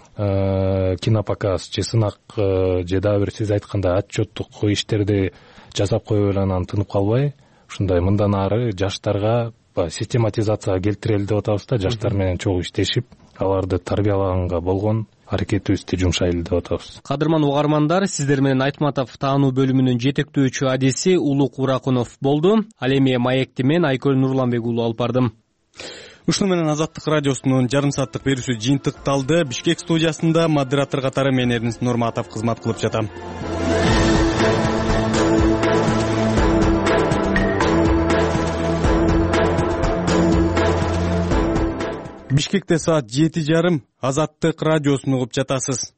кинопоказ же сынак же дагы бир сиз айткандай отчеттук иштерди жасап коюп эле анан тынып калбай, ушундай мындан ары жаштарга систематизацияга келтирели деп атабыз да, жаштар менен чогуу иштешип, аларды тарбиялаганга болгон аракетибизди жумшайлы деп атабыз. Кадырман угармандар, сиздер менен Айтматов таануу бөлүмүнүн жетектөөчү адиси Улук Уракунов болду. Ал эми маекти мен Айкөл Нурланбек уулу алып бардым. Ушуну менен Азаттык радиосунун жарым сааттык берүүсү жыйынтыкталды. Бишкек студиясында модератор катары мен Эрнис Нурматов кызмат кылып жатам. Бишкекте саат жети жарым. Азаттык радиосун угуп жатасыз.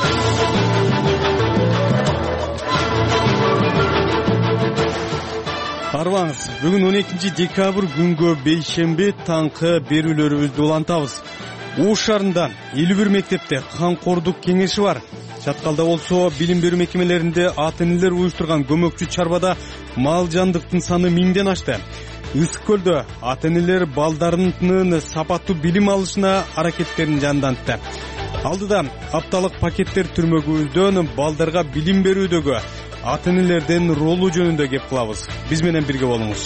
Арбаңыз, бүгүн он экинчи декабрь күнгө бейшемби таңкы берүүлөрүбүздү улантабыз. Ош шаарында элүү бир мектепте камкордук кеңеши бар. Чаткалда болсо билим берүү мекемелеринде ата энелер уюштурган көмөкчү чарбада мал жандыктын саны миңден ашты. Ысык көлдө ата энелер балдарынын сапаттуу билим алышына аракеттерин жандантты. Алдыда апталык пакеттер түрмөгүбүздөн балдарга билим берүүдөгү ата энелердин ролу жөнүндө кеп кылабыз. Биз менен бирге болуңуз.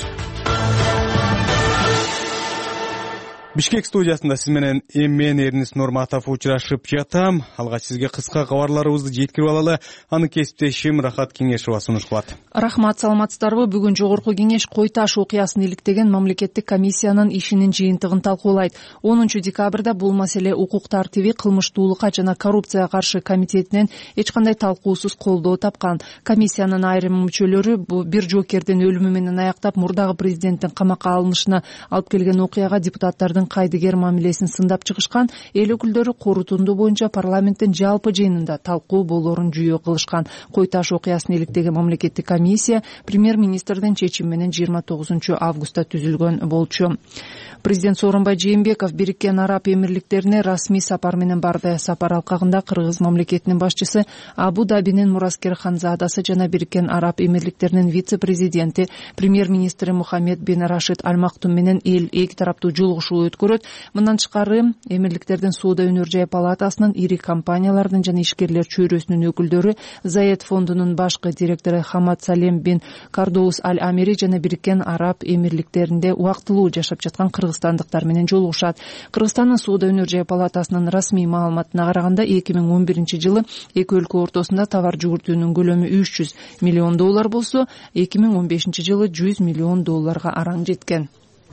Бишкек студиясында сиз менен мен Эрнис Нурматов учурашып жатам. Алгач сизге кыска кабарларыбызды жеткирип алалы. Аны кесиптешим Рахат Кеңешова сунуш кылат. Рахмат, саламатсыздарбы? Бүгүн жогорку кеңеш Кой Таш окуясын иликтеген мамлекеттик комиссиянын ишинин жыйынтыгын талкуулайт. онунчу декабрда бул маселе укук тартиби, кылмыштуулукка жана коррупцияга каршы комитетинен эч кандай талкуусуз колдоо тапкан. Комиссиянын айрым мүчөлөрү бир жоокердин өлүмү менен аяктап, мурдагы президенттин камакка алынышына алып келген окуяга депутаттардын кайдыгер мамилесин сындап чыгышкан. Эл өкүлдөрү корутунду боюнча парламенттин жалпы жыйынында талкуу болоорун жүйө кылышкан. Кой Таш окуясын иликтеген мамлекеттик комиссия премьер-министрдин чечими менен жыйырма тогузунчу августта түзүлгөн болчу. Президент Сооронбай Жээнбеков Бириккен Араб Эмирликтерине расмий сапар менен барды. Сапар алкагында Кыргыз мамлекетинин башчысы Абу-Дабинин Мураскер Ханзадасы жана Бириккен Араб Эмирликтеринин вице-президенти, премьер-министри Мухаммед бин Рашид Аль Мактум менен эл эки тараптуу жолугушуу өткөрөт. Мындан тышкары Эмирликтердин соода өнөр жай палатасынын, ири компаниялардын жана ишкерлер чөйрөсүнүн өкүлдөрү, Заед фондунун башкы директору Хамад Салем бин Кардоус Аль Амири жана Бириккен Араб Эмирликтеринде убактылуу жашап жаткан кыргызстандыктар менен жолугушат. Кыргызстандын соода өнөр жай палатасынын расмий маалыматына караганда эки миң он биринчи жылы эки өлкө ортосунда товар жүгүртүүнүн көлөмү үч жүз миллион доллар болсо, эки миң он бешинчи жылы жүз миллион долларга араң жеткен.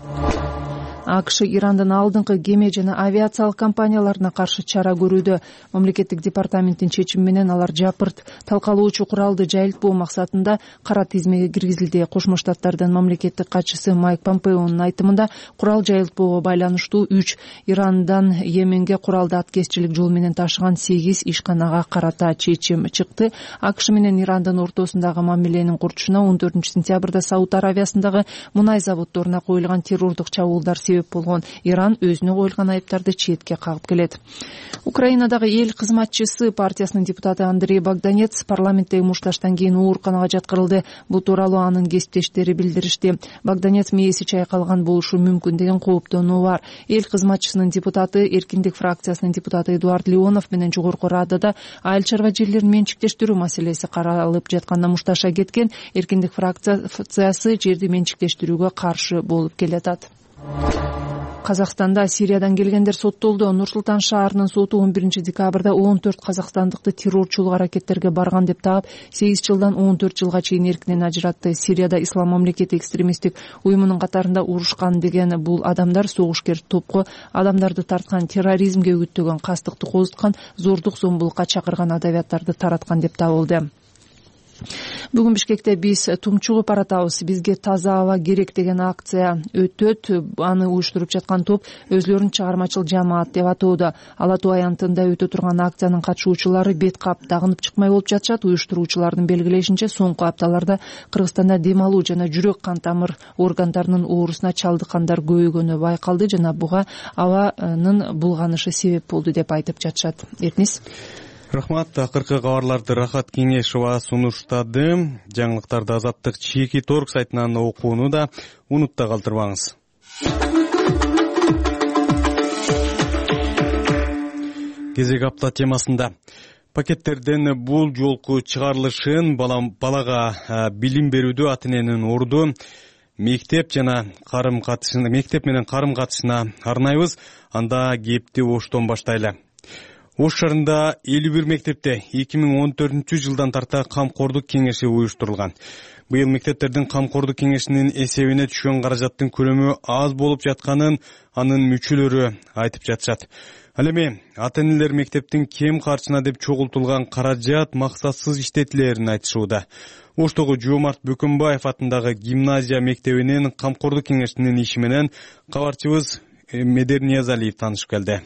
АКШ Ирандын алдыңкы кеме жана авиациялык компанияларына каршы чара көрүүдө. Мамлекеттик департаменттин чечими менен алар жапырт талкалоочу куралды жайылтпоо максатында кара тизмеге киргизилди. Кошмо Штаттардын мамлекеттик катчысы Майк Помпеонун айтымында, курал жайылтпоого байланыштуу үч Ирандан Йеменге куралды аткезчилик жол менен ташыган сегиз ишканага карата чечим чыкты. АКШ менен Ирандын ортосундагы мамиленин курчушуна он төртүнчү сентябрда Сауд Аравиясындагы мунай заводдоруна коюлган террордук чабуулдар себеп болгон. Иран өзүнө коюлган айыптарды четке кагып келет. Украинадагы эл кызматчысы партиясынын депутаты Андрей Богданец парламенттеги мушташтан кийин ооруканага жаткырылды. Бул тууралуу анын кесиптештери билдиришти. Богданец мээси чайкалган болушу мүмкүн деген кооптонуу бар. Эл кызматчысынын депутаты, Эркиндик фракциясынын депутаты Эдуард Леонов менен жогорку Радада айыл чарба жерлерин менчиктештирүү маселеси каралып жатканда мушташа кеткен. Эркиндик фракциясы жерди менчиктештирүүгө каршы болуп келатат. Казакстанда Сириядан келгендер соттолду. Нур-Султан шаарынын соту он биринчи декабрда он төрт казакстандыкты террорчулук аракеттерге барган деп таап, сегиз жылдан он төрт жылга чейин эркинен ажыратты. Сирияда Ислам мамлекети экстремисттик уюмунун катарында урушкан деген бул адамдар согушкер топко адамдарды тарткан, терроризмге үгүттөгөн, кастыкты козуткан, зордук зомбулукка чакырган адабияттарды тараткан деп табылды. Бүгүн Бишкекте биз тумчугуп баратабыз, бизге таза аба керек деген акция өтөт. Аны уюштуруп жаткан топ өзлөрүн чыгармачыл жамаат деп атоодо. Ала Тоо аянтында өтө турган акциянын катышуучулары бет кап тагынып чыкмай болуп жатышат. Уюштуруучулардын белгилешинче, соңку апталарда Кыргызстанда дем алуу жана жүрөк кан тамыр органдарынын оорусуна чалдыккандар көбөйгөнү байкалды жана буга абанын булганышы себеп болду деп айтып жатышат. Эрнис. Рахмат, акыркы кабарларды Рахат Кеңешова сунуштады. Жаңылыктарды Азаттык чеки торг сайтынан окууну да унутта калтырбаңыз. Кезек апта темасында пакеттерден бул жолку чыгарылышын балага билим берүүдө ата эненин орду мектеп жана карым катышына мектеп менен карым катышына арнайбыз. Анда кепти Оштон баштайлы. Ош шаарында элүү бир мектепте эки миң он төртүнчү жылдан тарта камкордук кеңеши уюштурулган. Быйыл мектептердин камкордук кеңешинин эсебине түшкөн каражаттын көлөмү аз болуп жатканын анын мүчөлөрү айтып жатышат. Ал эми ата-энелер мектептин кем каржысына деп чогултулган каражат максатсыз иштетилерин айтышууда. Оштогу Жоомарт Бөкөнбаев атындагы гимназия мектебинин камкордук кеңешинин иши менен кабарчыбыз Медер Ниязалиев таанышып келди.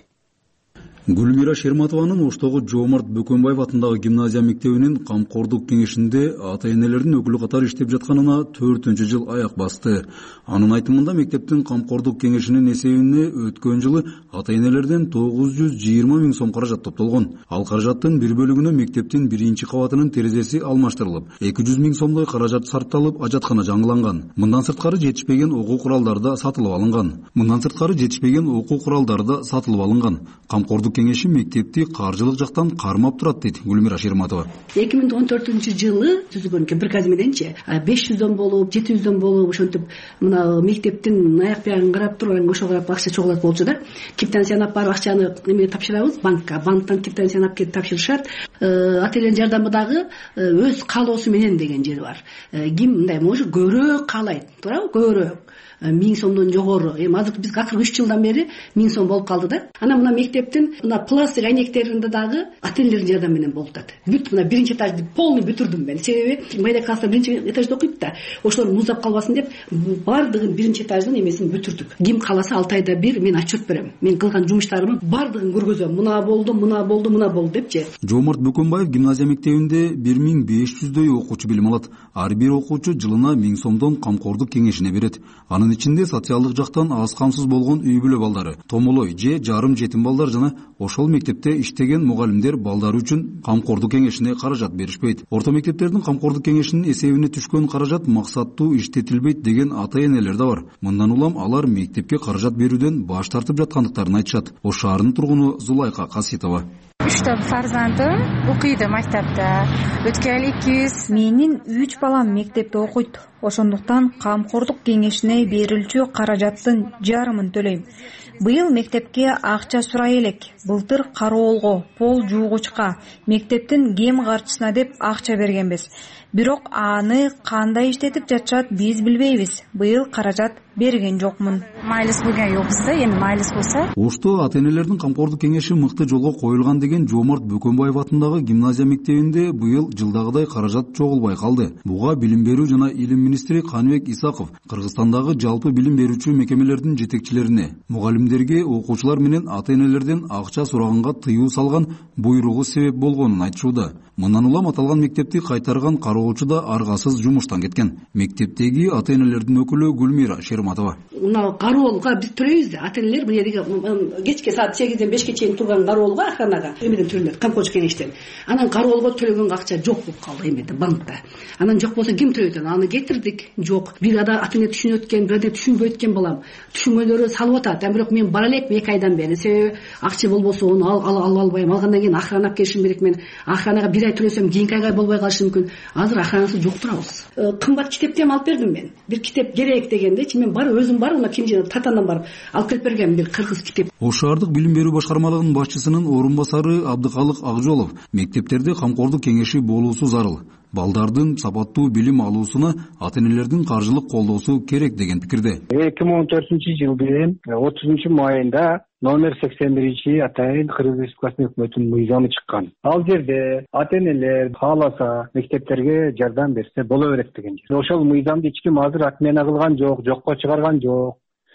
Гүлмира Шерматованын Оштогу Жоомарт Бөкөнбаев атындагы гимназия мектебинин камкордук кеңешинде ата-энелердин өкүлү катары иштеп жатканына төртүнчү жыл аяк басты. Анын айтымында мектептин камкордук кеңешинин эсебине өткөн жылы ата-энелерден тогуз жүз жыйырма миң сом каражат топтолгон. Ал каражаттын бир бөлүгүнө мектептин биринчи кабатынын терезеси алмаштырылып, эки жүз миң сомдой каражат сарпталып, ажаткана жаңыланган. Мындан сырткары жетишпеген окуу куралдары да сатылып алынган. Мындан сырткары жетишпеген окуу куралдары да сатылып алынган. Камкордук кеңеши мектепти каржылык жактан кармап турат дейт Гүлмира Шерматова. эки миң он төртүнчү жылы түзүлгөн экен бир казы мененчи беш жүздөн болуп, жети жүздөн болуп ошентип мына мектептин аяк бягын карап туруп, ошого карап акча чогулат болчу да. Квитанцияны алып барып акчаны эме тапшырабыз банкка. Банктан квитанцияны алып келип тапшырышат. Ата-энелердин жардамы дагы өз каалоосу менен деген жери бар. Ким мындай может көбүрөөк каалайт, туурабы? Көбүрөөк миң сомдон жогору. Эми азыр биз акыркы үч жылдан бери миң сом болуп калды да. Анан мына мектептин мына пластик айнектеринде дагы ата-энелердин жардамы менен болуп атат. Бүт мына биринчи этажды полный бүтүрдүм мен. Себеби майда класста биринчи этажда окуйт да. Ошолор муздап калбасын деп бардыгын биринчи этаждын эмесин бүтүрдүк. Ким кааласа алты айда бир мен отчет берем. Мен кылган жумуштарымын бардыгын көргөзөм. Мына болду, мына болду, мына болду депчи. Жоомарт Бөкөнбаев гимназия мектебинде бир миң беш жүздөй окуучу билим алат. Ар бир окуучу жылына миң сомдон камкордук кеңешине берет. Анын ичинде социалдык жактан аз камсыз болгон үй бүлө балдары, томолой же жарым жетим балдар жана ошол мектепте иштеген мугалимдер балдары үчүн камкордук кеңешине каражат беришпейт. Орто мектептердин камкордук кеңешинин эсебине түшкөн каражат максаттуу иштетилбейт деген ата-энелер да бар. Мындан улам алар мектепке каражат берүүдөн баш тартып жаткандыктарын айтышат. Ош шаарынын тургуну Зулайка Каситова. Üçte farzandım okuydu maktabda. Ötken iki yüz. Менин үч балам мектепте окуйт. Ошондуктан камкордук кеңешине берилчү каражаттын жарымын төлөйм. Быйыл мектепке акча сурай элек. Былтыр кароолго, пол жуугучка, мектептин кем каржысына деп акча бергенбиз. Бирок аны кандай иштетип жатышат биз билбейбиз. Быйыл каражат берген жокмун. Майлис болгон жокпузда, эми майлис болсо. Ошто ата-энелердин камкордук кеңеши мыкты жолго коюлган деген Жоомарт Бөкөнбаев атындагы гимназия мектебинде быйыл жылдагыдай каражат чогулбай калды. Буга билим берүү жана илим министри Каныбек Исаков Кыргызстандагы жалпы билим берүүчү мекемелердин жетекчилерине, мугалимдерге окуучулар менен ата-энелерден акча сураганга тыюу салган буйругу себеп болгонун айтышууда. Мындан улам аталган мектепти кайтарган кароочу да аргасыз жумуштан кеткен. Мектептеги ата-энелердин өкүлү Гүлмира Шерматова. Мына кароолго биз төлөйбүз да. Ата-энелер мына деге кечке саат сегизден бешке чейин турган кароолго охранага эмеден төлөнөт, камкордук кеңештен. Анан кароолго төлөгөнгө акча жок болуп калды эмеде банкта. Анан жок болсо ким төлөйт? Аны кетирдик. Жок. Бир ада ата-эне түшүнөт экен, бир ада түшүнбөйт экен балам. Түшүнгөндөрү салып атат. Бирок мен бара элекмин эки айдан бери. Себеби акча болбосо ону ал алып албайм. Алгандан кийин охрана алып келишим керек мен. Охранага бир ай төлөсөм кийинки айга болбой калышы мүмкүн. Азыр охранасы жок турабыз. Кымбат китепти алып бердим мен. Бир китеп керек дегенде мен бар өзүм бар, уна кимже татандан барып алып келип берген бир кыргыз китеп. Ош шаардык билим берүү башкармалыгынын башчысынын орун басары Абдыкалык Акжолов мектептерде камкордук кеңеши болуусу зарыл. Балдардын сапаттуу билим алуусуна ата-энелердин каржылык колдоосу керек деген пикирде. эки миң он төртүнчү жылдын отузунчу майында номер сексен биринчи атайын Кыргыз Республикасынын өкмөтүнүн мыйзамы чыккан. Ал жерде ата-энелер кааласа мектептерге жардам берсе боло берет деген жер. Ошол мыйзамды эч ким азыр отмена кылган жок, жокко чыгарган жок.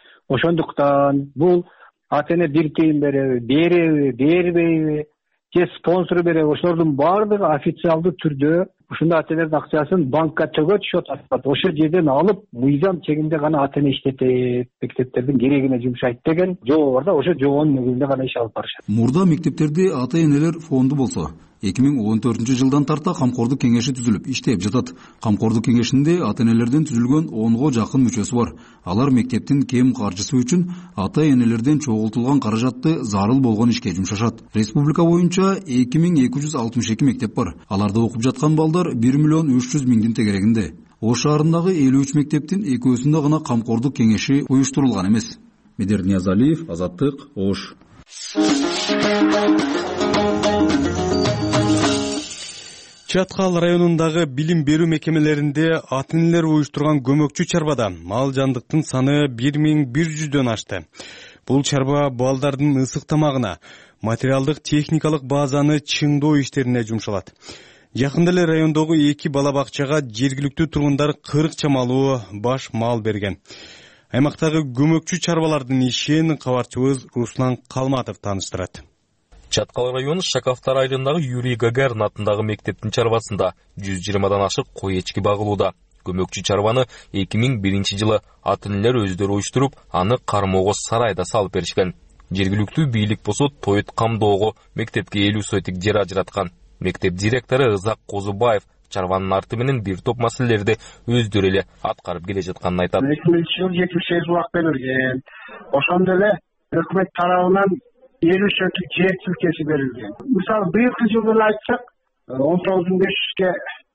Ошондуктан бул ата-эне бир тыйын береби, береби, бербейби, же спонсор береби, ошолордун баардыгы официалдуу түрдө ушундай ата-энелердин акчасын банкка төгөт, счет ачат. Ошол жерден алып, мыйзам чегинде гана ата-эне иштетет, мектептердин керегине жумшайт деген жобо бар да, ошо жобонун негизинде гана иш алып барышат. Мурда мектептерде ата-энелер фонду болсо, эки миң он төртүнчү жылдан тарта камкордук кеңеши түзүлүп иштеп жатат. Камкордук кеңешинде ата-энелерден түзүлгөн онго жакын мүчөсү бар. Алар мектептин кем каржысы үчүн ата-энелерден чогултулган каражатты зарыл болгон ишке жумшашат. Республика боюнча эки миң эки жүз алтымыш эки мектеп бар. Аларда окуп жаткан балдар бир миллион үч жүз миңдин тегерегинде. Ош шаарындагы элүү үч мектептин экөөсүндө гана камкордук кеңеши уюштурулган эмес. Медер Ниязалиев, Азаттык, Ош. Чаткал районундагы билим берүү мекемелеринде ата-энелер уюштурган көмөкчү чарбада мал жандыктын саны бир миң бир жүздөн ашты. Бул чарба балдардын ысык тамагына, материалдык техникалык базаны чыңдоо иштерине жумшалат. Жакында эле райондогу эки бала бакчага жергиликтүү тургундар кырк чамалуу баш мал берген. Аймактагы көмөкчү чарбалардын ишин кабарчыбыз Руслан Калматов тааныштырат. Чаткал району Шакафтар айылындагы Юрий Гагарин атындагы мектептин чарбасында жүз жыйырмадан ашык кой эчки багылууда. Көмөкчү чарбаны эки миң биринчи жылы ата-энелер өздөрү уюштуруп, аны кармоого сарайда салып беришкен. Жергиликтүү бийлик болсо тоют камдоого мектепке элүү сотик жер ажыраткан. Мектеп директору Ызак Козубаев чарбанын арты менен бир топ маселелерди өздөрү эле аткарып келе жатканын айтат. эки миңинчи жылы жетимиш сегиз убак берилген. Ошондо эле өкмөт тарабынан элүү сотик жер тилкеси берилген. Мисалы быйылкы жылдан айтсак, он тогуз миң беш жүзгө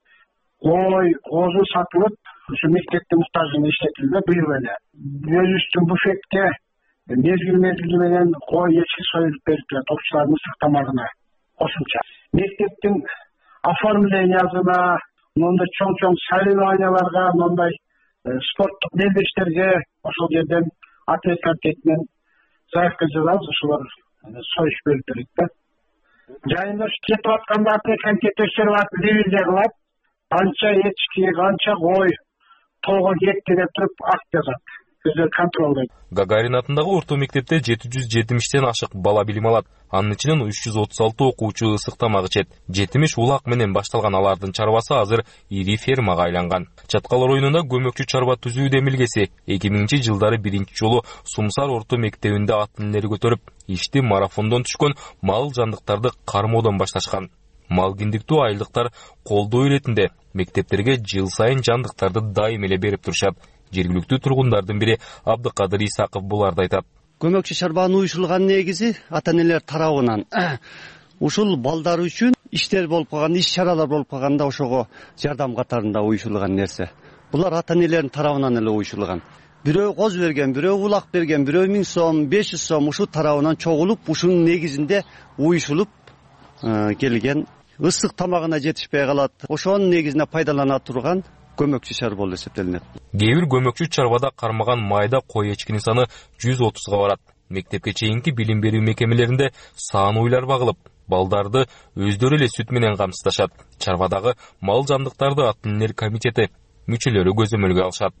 кой, козу сатылып, ушу мектептин муктажына иштетилди быйыл эле. Өзүбүздүн буфетке мезгил мезгили менен кой эчки союлуп берип турат окуучулардын ысык тамагына кошумча. Мектептин оформлениясына, мындай чоң-чоң соревнованияларга, мындай спорттук мелдештерге ошол жерден атлет комитетинен заявка жазабыз, ошолор союш берип берет да. Жайында кетип атканда атлет комитет өчөрүп дивизия кылат. Канча эчки, канча кой тоого кетти деп туруп акт жазат. Өздөрү контролдойт. Гагарин атындагы орто мектепте жети жүз жетимиштен ашык бала билим алат. Анын ичинен үч жүз отуз алты окуучу ысык тамак ичет. жетимиш улак менен башталган алардын чарбасы азыр ири фермага айланган. Чаткал районунда көмөкчү чарба түзүү демилгеси эки миңинчи жылдары биринчи жолу Сумсар орто мектебинде ата-энелери көтөрүп, ишти марафондон түшкөн мал жандыктарды кармоодон башташкан. Мал киндиктүү айылдыктар колдоо иретинде мектептерге жыл сайын жандыктарды дайым эле берип турушат. Жергиликтүү тургундардын бири Абдыкадыр Исаков буларды айтат. Көмөкчү чарбанын уюштурулган негизи ата-энелер тарабынан ушул балдар үчүн иштер болуп калган, иш-чаралар болуп калганда ошого жардам катарында уюштурулган нерсе. Булар ата-энелердин тарабынан эле уюштурулган. Бирөө коз берген, бирөө улак берген, бирөө миң сом, беш жүз сом ушул тарабынан чогулуп, ушунун негизинде уюшулуп келген. Ысык тамагына жетишпей калат. Ошонун негизине пайдалана турган көмөкчү чарба болуп эсептелинет. Кээ бир көмөкчү чарбада кармаган майда кой эчкинин саны жүз отузга барат. Мектепке чейинки билим берүү мекемелеринде саан уйлар багылып, балдарды өздөрү эле сүт менен камсыздашат. Чарбадагы мал жандыктарды ата-энелер комитети мүчөлөрү көзөмөлгө алышат.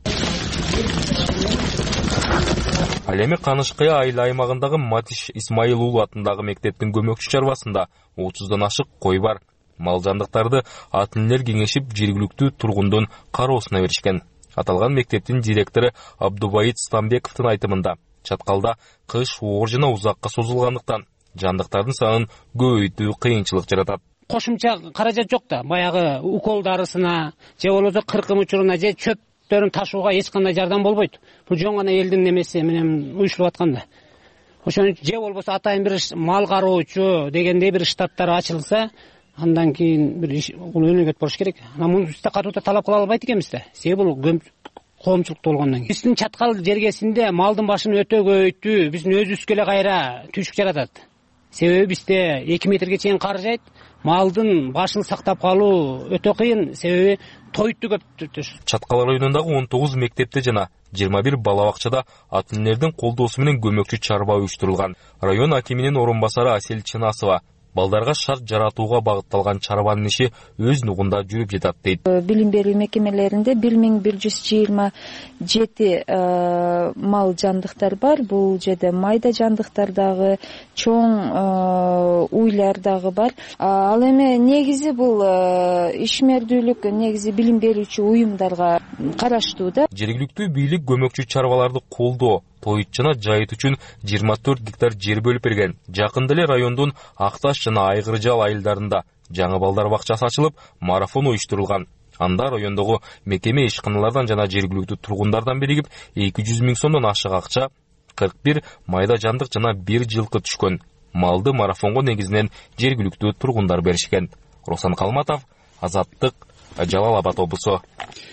Ал эми Канышкыя айыл аймагындагы Матиш Исмаил уулу атындагы мектептин көмөкчү чарбасында отуздан ашык кой бар. Мал жандыктарды ата-энелер кеңешип жергиликтүү тургундун кароосуна беришкен. Аталган мектептин директору Абдубайит Стамбековдун айтымында, Чаткалда кыш оор жана узакка созулгандыктан жандыктардын санын көбөйтүү кыйынчылык жаратат. Кошумча каражат жок да, баягы укол дарысына, же болбосо кыркым учуруна, же чөптөрүн ташууга эч кандай жардам болбойт. Бул жөн гана элдин немеси менен уюшулуп атканда. Ошон үчүн же болбосо атайын бир мал кароочу дегендей бир штаттар ачылса, андан кийин бир өнөгөт болуш керек. Анан муну биз да катуута талап кыла албайт экенбиз да. Себеби бул коомчулукта болгондон кийин. Биздин Чаткал жергесинде малдын башын өтө көбөйтүү биздин өзүбүзгө эле кайра түйшүк жаратат. Себеби бизде эки метрге чейин кар жайт, малдын башын сактап калуу өтө кыйын, себеби тойту көп. Чаткал районундагы он тогуз мектепте жана жыйырма бир бала бакчада ата-энелердин колдоосу менен көмөкчү чарба уюштурулган. Район акиминин орун басары Асель Чынасова балдарга шарт жаратууга багытталган чарбанын иши өз нугунда жүрүп жатат дейт. Билим берүү мекемелеринде бир миң бир жүз жыйырма жети мал жандыктар бар. Бул жерде майда жандыктар дагы, чоң уйлар дагы бар. Ал эми негизи бул ишмердүүлүк негизи билим берүүчү уюмдарга караштуу да. Жергиликтүү бийлик көмөкчү чарбаларды колдоо, тоют жана жайыт үчүн жыйырма төрт гектар жер бөлүп берген. Жакында эле райондун Акташ жана Айгыржал айылдарында жаңы балдар бакчасы ачылып, марафон уюштурулган. Анда райондогу мекеме ишканалардан жана жергиликтүү тургундардан биригип эки жүз миң сомдон ашык акча, кырк бир майда жандык жана бир жылкы түшкөн. Малды марафонго негизинен жергиликтүү тургундар беришкен. Руслан Калматов, Азаттык, Жалал Абад облусу.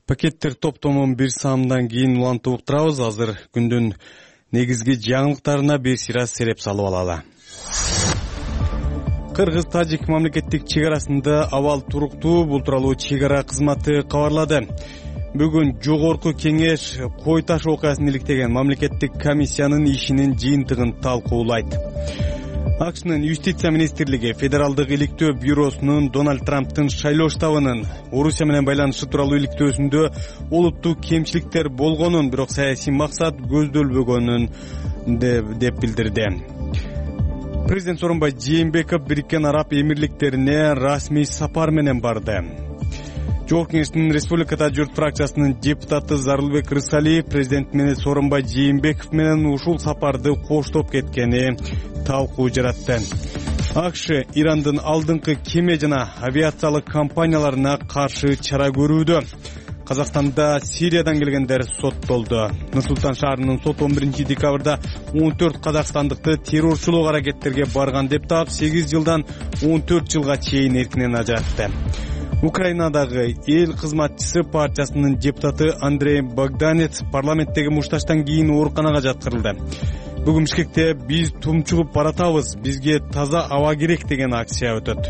Пакеттер топтомун бир саамдан кийин улантып уктурабыз. Азыр күндүн негизги жаңылыктарына бир сыйра сереп салып алалы. Кыргыз-Тажик мамлекеттик чек арасында абал туруктуу. Бул тууралуу чек ара кызматы кабарлады. Бүгүн жогорку кеңеш Кой таш окуясын иликтеген мамлекеттик комиссиянын ишинин жыйынтыгын талкуулайт. АКШнын юстиция министрлиги Федералдык иликтөө бюросунун Дональд Трамптын шайлоо штабынын Орусия менен байланышы тууралуу иликтөөсүндө олуттуу кемчиликтер болгонун, бирок саясий максат көздөлбөгөнүн деп билдирди. Президент Сооронбай Жээнбеков Бириккен Араб Эмирликтерине расмий сапар менен барды. Жогорку кеңештин республикада журт фракциясынын депутаты Зарылбек Рысалиев президент менен Сооронбай Жээнбеков менен ушул сапарды коштоп кеткени талкуу жаратты. АКШ Ирандын алдыңкы кеме жана авиациялык компанияларына каршы чара көрүүдө. Казакстанда Сириядан келгендер соттолду. Нур-Султан шаарынын соту он биринчи декабрда он төрт казакстандыкты террорчулук аракеттерге барган деп таап, сегиз жылдан он төрт жылга чейин эркинен ажыратты. Украинадагы эл кызматчысы партиясынын депутаты Андрей Богданец парламенттеги мушташтан кийин ооруканага жаткырылды. Бүгүн Бишкекте биз тумчугуп баратабыз, бизге таза аба керек деген акция өтөт.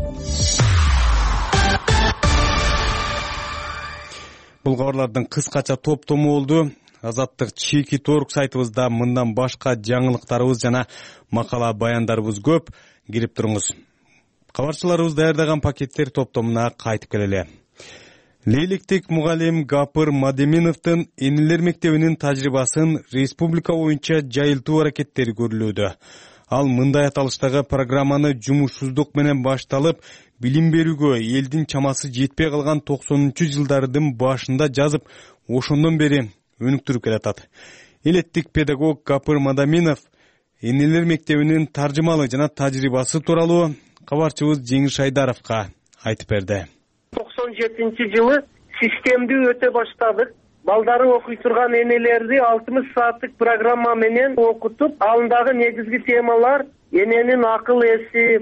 Бул кабарлардын кыскача топтому болду. Азаттык чеки торг сайтыбызда мындан башка жаңылыктарыбыз жана макала баяндарыбыз көп. Кирип туруңуз. Кабарчыларыбыз даярдаган пакеттер топтомуна кайтып келели. Лейликтик мугалим Гапыр Мадеминовдун энелер мектебинин тажрыйбасын республика боюнча жайылтуу аракеттери көрүлүүдө. Ал мындай аталыштагы программаны жумушсуздук менен башталып, билим берүүгө элдин чамасы жетпей калган токсонунчу жылдардын башында жазып, ошондон бери өнүктүрүп келатат. Элеттик педагог Гапыр Мадеминов энелер мектебинин таржымалы жана тажрыйбасы тууралуу кабарчыбыз Жеңиш Айдаровго айтып берди. токсон жетинчи жылы системдүү өтө баштадык. Балдары окуй турган энелерди алтымыш сааттык программа менен окутуп, алындагы негизги темалар эненин акыл эси,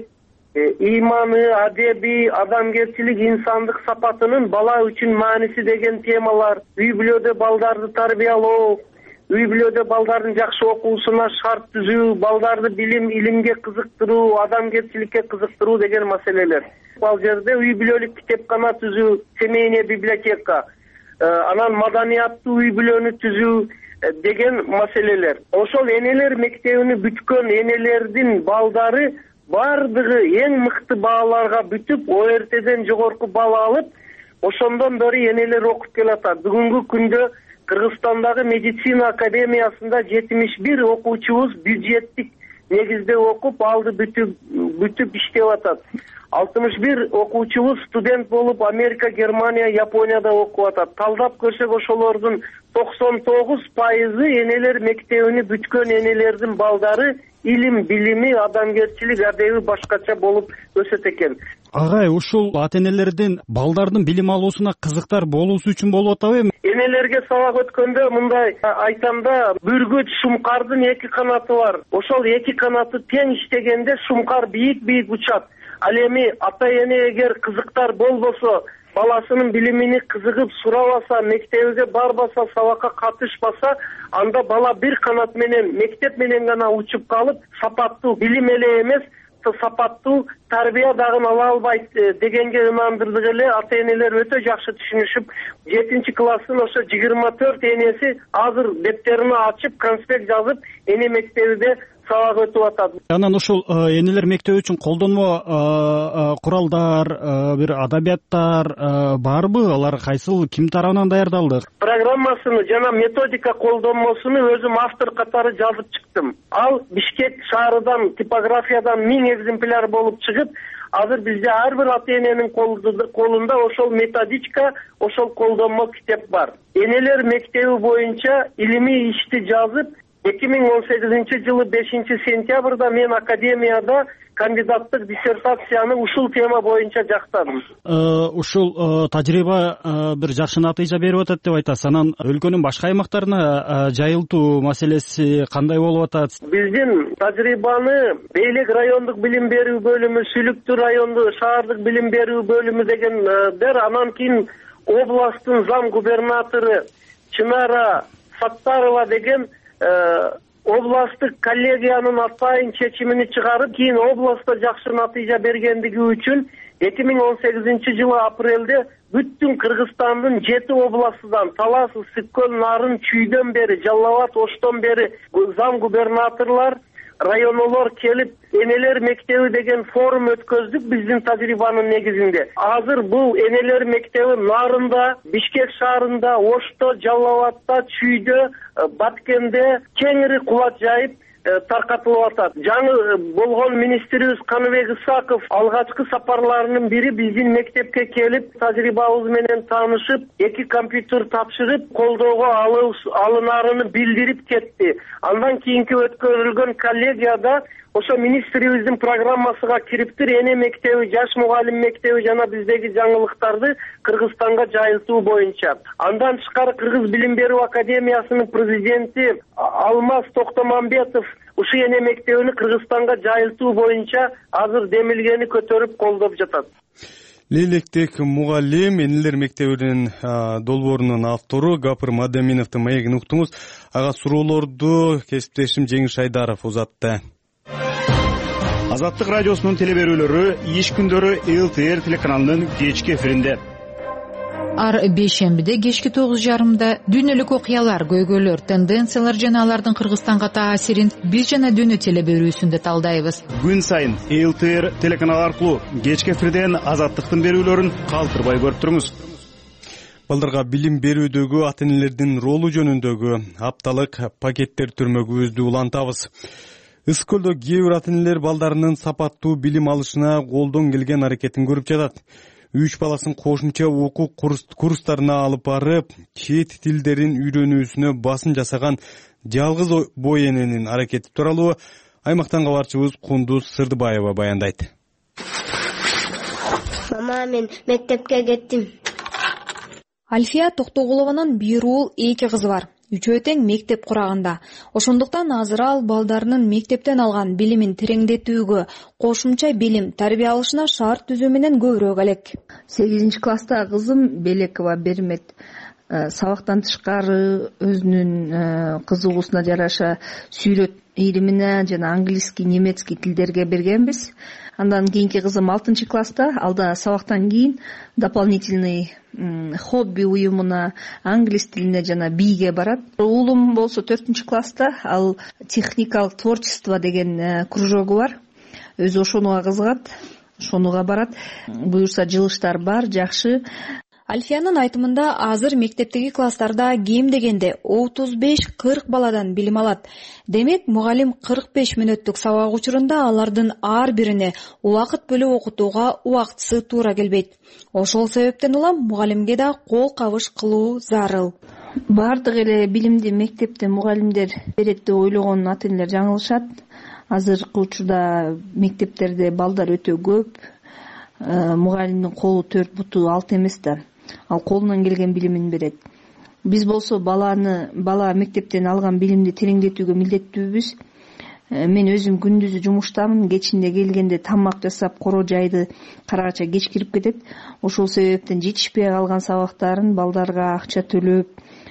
ыйманы, адеби, адамгерчилик, инсандык сапатынын бала үчүн мааниси деген темалар, үй бүлөдө балдарды тарбиялоо, үй бүлөдө балдардын жакшы окуусуна шарт түзүү, балдарды билим, илимге кызыктыруу, адамгерчиликке кызыктыруу деген маселелер. Ал жерде үй бүлөлүк китепкана түзүү, семейная библиотека, анан маданияттуу үй бүлөнү түзүү деген маселелер. Ошол энелер мектебини бүткөн энелердин балдары бардыгы эң мыкты бааларга бүтүп, о эр тэден жогорку бала алып, ошондон бери энелер окуп келатат. Бүгүнкү күндө Кыргызстандагы медицина академиясында жетимиш бир окуучубуз бюджеттик негизде окуп, алды бүтүп бүтүп иштеп атат. алтымыш бир окуучубуз студент болуп Америка, Германия, Японияда окуп атат. Талдап көрсөк, ошолордун токсон тогуз пайызы энелер мектебини бүткөн энелердин балдары илим, билими, адамгерчилик, адеби башкача болуп өсөт экен. Агай, ушул ата-энелердин балдардын билим алуусуна кызыктар болуусу үчүн болуп атабы? Энелерге сабак өткөндө мындай айтамда, бүргүч шумкардын эки канаты бар. Ошол эки канаты тең иштегенде шумкар бийик-бийик учат. Ал эми ата-эне эгер кызыктар болбосо, баласынын билимини кызыгып сурабаса, мектебиге барбаса, сабакка катышпаса, анда бала бир канат менен, мектеп менен гана учуп калып, сапаттуу билим эле эмес, сапаттуу тарбия дагы ала албайт дегенге ынандырдык эле. Ата-энелер өтө жакшы түшүнүшүп, жетинчи класстын ошо жыйырма төрт энеси азыр дептерин ачып, конспект жазып, эне мектебиде сабак өтүп атат. Анан ушул энелер мектеби үчүн колдонмо куралдар, бир адабияттар барбы? Алар кайсыл, ким тарабынан даярдалды? Программасыны жана методика колдонмосуну өзүм автор катары жазып чыктым. Ал Бишкек шаарынан типографиядан миң экземпляр болуп чыгып, азыр бизде ар бир ата-эненин колунда ошол методичка, ошол колдонмо китеп бар. Энелер мектеби боюнча илимий ишти жазып, эки миң он сегизинчи жылы бешинчи сентябрда мен академияда кандидаттык диссертацияны ушул тема боюнча жактадым. Ушул тажрыйба бир жакшы натыйжа берип атат деп айтасыз. Анан өлкөнүн башка аймактарына жайылтуу маселеси кандай болуп атат? Биздин тажрыйбаны Бейлек райондук билим берүү бөлүмү, Сүлүктү райондук шаардык билим берүү бөлүмү дегендер, анан кийин областтын зам губернатору Чынара Саттарова деген областтык коллегиянын атайын чечимини чыгарып, кийин областта жакшы натыйжа бергендиги үчүн эки миң он сегизинчи жылы апрелде бүттүн Кыргызстандын жети областынан Талас, Ысык көл, Нарын, Чүйдөн бери, Жалал абад, Оштон бери зам губернаторлор, районолор келип энелер мектеби деген форум өткөздүк биздин тажрыйбанын негизинде. Азыр бул энелер мектеби Нарында, Бишкек шаарында, Ошто, Жалал абадта, Чүйдө, Баткенде кеңири кулат жайып таркатылып атат. Жаңы болгон министрибиз Каныбек Исаков алгачкы сапарларынын бири биздин мектепке келип, тажрыйбабыз менен таанышып, эки компьютер тапшырып, колдоого алынарын билдирип кетти. Андан кийинки өткөрүлгөн коллегияда ошо министрибиздин программасыга кириптир эне мектеби, жаш мугалим мектеби жана биздеги жаңылыктарды Кыргызстанга жайылтуу боюнча. Андан тышкары Кыргыз билим берүү академиясынын президенти Алмаз Токтомамбетов ушул эне мектебини Кыргызстанга жайылтуу боюнча азыр демилгени көтөрүп колдоп жатат. Лелектек мугалим энелер мектебинин долбоорунун автору Гапыр Мадаминовдун маегин уктуңуз. Ага суроолорду кесиптешим Жеңиш Айдаров узатты. Азаттык радиосунун телеберүүлөрү иш күндөрү эл тэ эр телеканалынын кечки эфиринде. Ар бейшембиде кечки тогуз жарымда дүйнөлүк окуялар, көйгөйлөр, тенденциялар жана алардын Кыргызстанга таасирин биз жана дүйнө телеберүүсүндө талдайбыз. Күн сайын эл тэ эр телеканалы аркылуу кечки эфирден Азаттыктын берүүлөрүн калтырбай көрүп туруңуз. Балдарга билим берүүдөгү ата-энелердин ролу жөнүндөгү апталык пакеттер түрмөгүбүздү улантабыз. Ысык көлдө кээ бир ата-энелер балдарынын сапаттуу билим алышына колдон келген аракетин көрүп жатат. Үч баласын кошумча окуу курстарына алып барып, чет тилдерин үйрөнүүсүнө басым жасаган жалгыз бой эненин аракети тууралуу аймактан кабарчыбыз Кундуз Сырдыбаева баяндайт. Мама, мен мектепке кеттим. Альфия Токтогулованын бир уул, эки кызы бар. Үчөө тең мектеп курагында. Ошондуктан азыр ал балдарынын мектептен алган билимин тереңдетүүгө, кошумча билим, тарбия алышына шарт түзүү менен көбүрөөк элек. сегизинчи класста кызым Белекова Бермет сабактан тышкары өзүнүн кызыгуусуна жараша сүйлөт илимине жана английский, немецкий тилдерге бергенбиз. Андан кийинки кызым алтынчы класста, алда сабактан кийин дополнительный хобби уюмуна, англис тилине жана бийге барат. Уулум болсо төртүнчү класста, ал техникалык творчество деген кружогу бар. Өзү ошонуга кызыгат, ошонуга барат. Буюрса жылыштар бар, жакшы. Альфиянын айтымында азыр мектептеги класстарда кем дегенде отуз беш кырк баладан билим алат. Демек, мугалим кырк беш мүнөттүк сабак учурунда алардын ар бирине убакыт бөлүп окутууга убактысы туура келбейт. Ошол себептен улам мугалимге да кол кабыш кылуу зарыл. Бардык эле билимди мектепте мугалимдер берет деп ойлогон ата-энелер жаңылышат. Азыркы учурда мектептерде балдар өтө көп. Мугалимдин колу төрт буту алты эмес да. Ал колунан келген билимин берет. Биз болсо баланы, бала мектептен алган билимди тереңдетүүгө милдеттүүбүз. Мен өзүм күндүзү жумуштамын, кечинде келгенде тамак жасап, коро жайды карагача кеч кирип кетет. Ошол себептен жетишпей калган сабактарын балдарга акча төлөп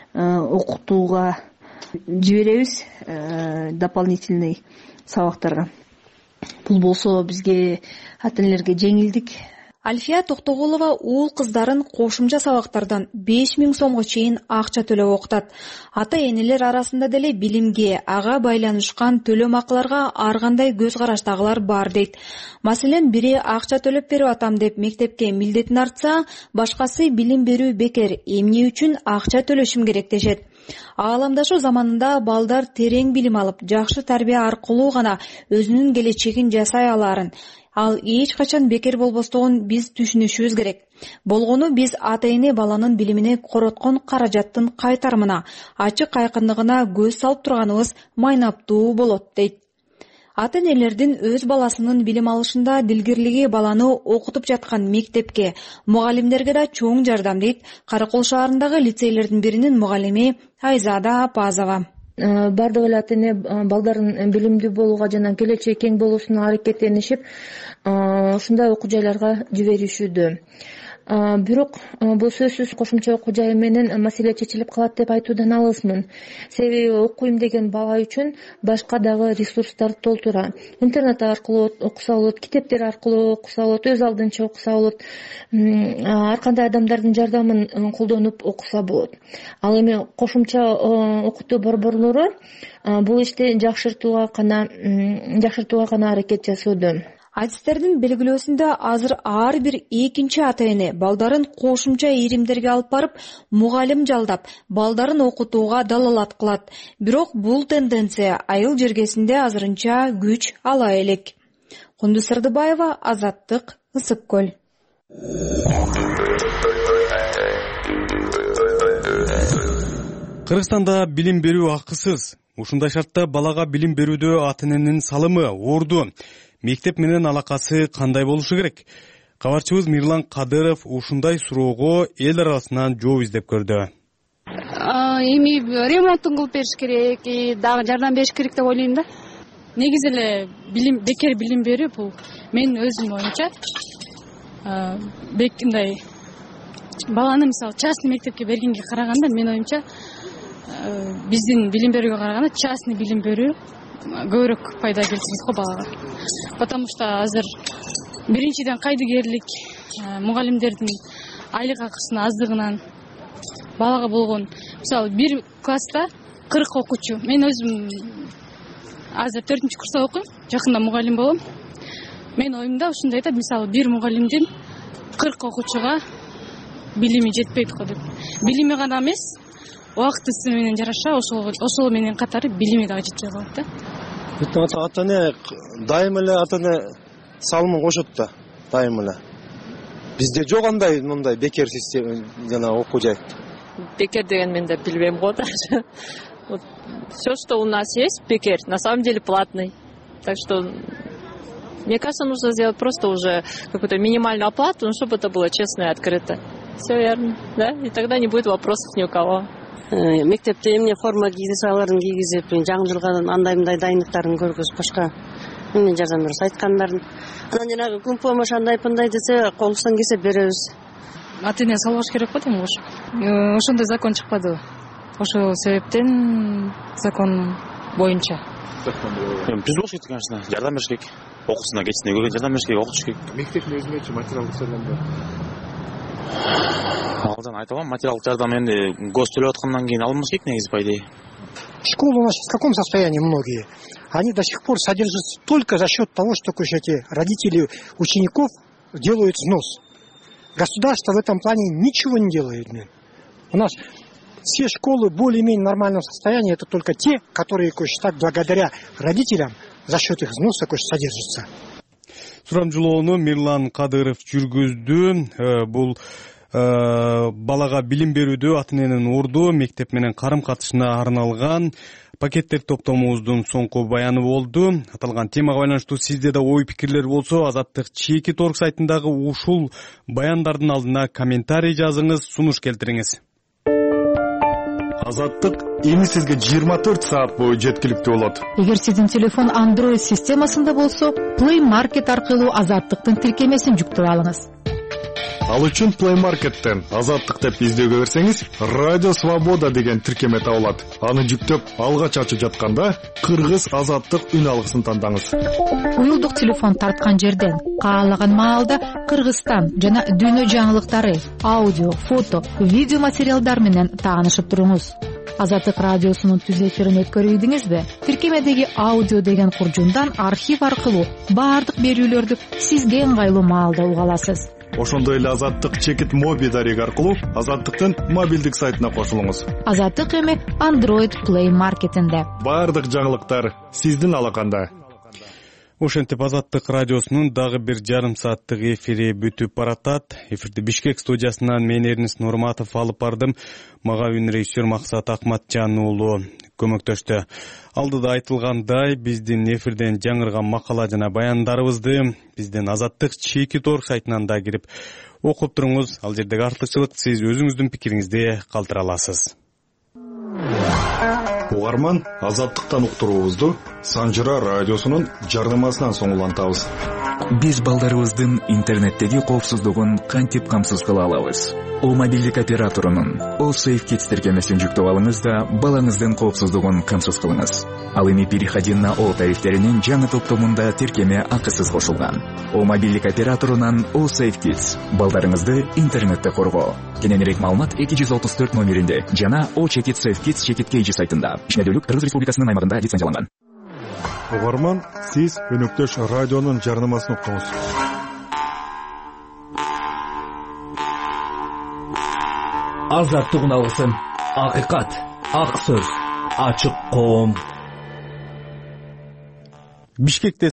окутууга жиберебиз, дополнительный сабактарга. Бул болсо бизге ата-энелерге жеңилдик. Альфия Токтогулова уул кыздарын кошумча сабактардан беш миң сомго чейин акча төлөп окутат. Ата-энелер арасында деле билимге, ага байланышкан төлөм акыларга ар кандай көз караштагылар бар дейт. Маселен, бири акча төлөп берип атам деп мектепке милдетин артса, башкасы билим берүү бекер, эмне үчүн акча төлөшүм керек дешет. Ааламдашуу заманында балдар терең билим алып, жакшы тарбия аркылуу гана өзүнүн келечегин жасай аларын, ал эч качан бекер болбостугун биз түшүнүшүбүз керек. Болгону биз ата-эне баланын билимине короткон каражаттын кайтарымына, ачык айкындыгына көз салып турганыбыз майнаптуу болот дейт. Ата-энелердин өз баласынын билим алышында дилгирлиги баланы окутуп жаткан мектепке, мугалимдерге да чоң жардам дейт Каракол шаарындагы лицейлердин биринин мугалими Айзада Апазова. Бардык эле ата-эне балдарын билимдүү болууга жана келечеги кең болуусуна аракеттенишип, ушундай окуу жайларга жиберишүүдө. бирок бул сөзсүз кошумча окуу жай менен маселе чечилип калат деп айтуудан алысмын. Себеби окуйм деген бала үчүн башка дагы ресурстар толтура. Интернет аркылуу окуса болот, китептер аркылуу окуса болот, өз алдынча окуса болот, ар кандай адамдардын жардамын колдонуп окуса болот. Ал эми кошумча окутуу борборлору бул ишти жакшыртууга гана жакшыртууга гана аракет жасоодо. Адистердин белгилөөсүндө азыр ар бир экинчи ата-эне балдарын кошумча иримдерге алып барып, мугалим жалдап, балдарын окутууга далалат кылат. Бирок бул тенденция айыл жергесинде азырынча күч ала элек. Кундуз Сырдыбаева, Азаттык, Ысык көл. Кыргызстанда билим берүү акысыз. Ушундай шартта балага билим берүүдө ата-эненин салымы, орду, мектеп менен алакасы кандай болушу керек? Кабарчыбыз Мирлан Кадыров ушундай суроого эл арасынан жооп издеп көрдү. Эми ремонтун кылып бериш керек, дагы жардам бериш керек деп ойлойм да. Негизи эле билим бекер билим берүү бул менин өзүмдүн оюмча мындай баланы мисалы частный мектепке бергенге караганда менин оюмча биздин билим берүүгө караганда частный билим берүү көбүрөөк пайда келтирет го балага. Потому что азыр биринчиден кайдыгерлик, мугалимдердин айлык акысынын аздыгынан балага болгон, мисалы бир класста кырк окуучу. Мен өзүм азыр төртүнчү курста окуйм, жакында мугалим болом. Мен оюмда ушундай да, мисалы бир мугалимдин кырк окуучуга билими жетпейт го деп. Билими гана эмес, убактысы менен жараша ошол ошол менен катары билими дагы жетпей калат да. Ата-эне дайым эле ата-эне салымын кошот да, дайым эле. Бизде жок андай мындай бекер система жана окуу жай. Бекер деген мен да билбейм го даже. Все, что у нас есть, бекер, на самом деле платный. Так что, мне кажется, нужно сделать просто уже какую-то минимальную оплату, чтобы это было честно и открыто. Все верно, да? И тогда не будет вопросов ни у кого. Мектепте эмне форма кийгизаларын кийгизип, жаңы жылга андай мындай дайындыктарын көргөзүп башка эмне жардам беребиз айткандарын. Анан жанагы күн помощь андай пындай десе, колубуздан келсе беребиз. Ата-эне салыш керек го дейм ошо. Ошондой закон чыкпады. Ошол себептен закон боюнча. Биз болуш керек, конечно, жардам бериш керек. Окуусуна кетишине көргөн жардам бериш керек, окутуш керек. Мектептин өзүнөчү материалдык жардам бар. Алдан айта алам, материалдык жардам энди гос төлөп аткандан кийин алынбаш керек негизи по идее. Школы у нас в каком состоянии многие? Они до сих пор содержатся только за счет того, что эти родители учеников делают взнос. Государство в этом плане ничего не делает. У нас все школы более-менее нормальном состоянии, это только те, которые, так, благодаря родителям за счет их взноса содержатся. Сурамжылоону Мирлан Кадыров жүргүздү. Бул балага билим берүүдө ата-эненин орду, мектеп менен карым-катышына арналган пакеттер топтомубуздун соңку баяны болду. Аталган темага байланыштуу сизде да ой пикирлер болсо, Азаттык чеки торг сайтындагы ушул баяндардын алдына комментарий жазыңыз, сунуш келтириңиз. Азаттык эми сизге жыйырма төрт саат бою жеткиликтүү болот. Эгер сиздин телефон Android системасында болсо, Play Market аркылуу Азаттыктын тиркемесин жүктөп алыңыз. Ал үчүн Play Market'тен Азаттык деп издөөгө берсеңиз, Радио Свобода деген тиркеме табылат. Аны жүктөп, алгач ачып жатканда Кыргыз Азаттык үн алгысын тандаңыз. Уюлдук телефон тарткан жерден каалаган маалда Кыргызстан жана дүйнө жаңылыктары, аудио, фото, видео материалдар менен таанышып туруңуз. Азаттык радиосунун түз эфирин өткөрүйдүңүзбү? Тиркемедеги аудио деген куржундан архив аркылуу баардык берүүлөрдү сизге ыңгайлуу маалда уга аласыз. Ошондой эле Азаттык чекит моби дареги аркылуу Азаттыктын мобилдик сайтына кошулуңуз. Азаттык эми Android Play Market'инде. Баардык жаңылыктар сиздин алаканда. Ошентип Азаттык радиосунун дагы бир жарым сааттык эфири бүтүп баратат. Эфирди Бишкек студиясынан мен Эрнис Нурматов алып бардым. Мага үн режиссер Максат Акматжан уулу көмөктөштү. Алдыда айтылгандай, биздин эфирден жаңырган макала жана баяндарыбызды биздин Азаттык чеки торг сайтынан да кирип окуп туруңуз. Ал жердеги артыкчылык сиз өзүңүздүн пикириңизди калтыра аласыз. Угарман Азаттыктан уктуруубузду Санжыра радиосунун жардамасынан соң улантабыз. Биз балдарыбыздын интернеттеги коопсуздугун кантип камсыз кыла алабыз? О мобилдик операторунун О Safe Kids тиркемесин жүктөп алыңыз да балаңыздын коопсуздугун камсыз кылыңыз. Ал эми переходи на О тарифтеринин жаңы топтомунда тиркеме акысыз кошулган. О мобилдик операторунан О Safe Kids балдарыңызды интернетте коргоо. Кененирээк маалымат эки жүз отуз төрт номеринде жана О чекит Safe Kids чекит кейжи сайтында. Ишмердүүлүк Кыргыз Республикасынын аймагында лицензияланган. Угарман, сиз өнөктөш радионун жарнамасын уктуңуз. Азаттык алгысын, акыйкат, ак сөз, ачык коом. Бишкекте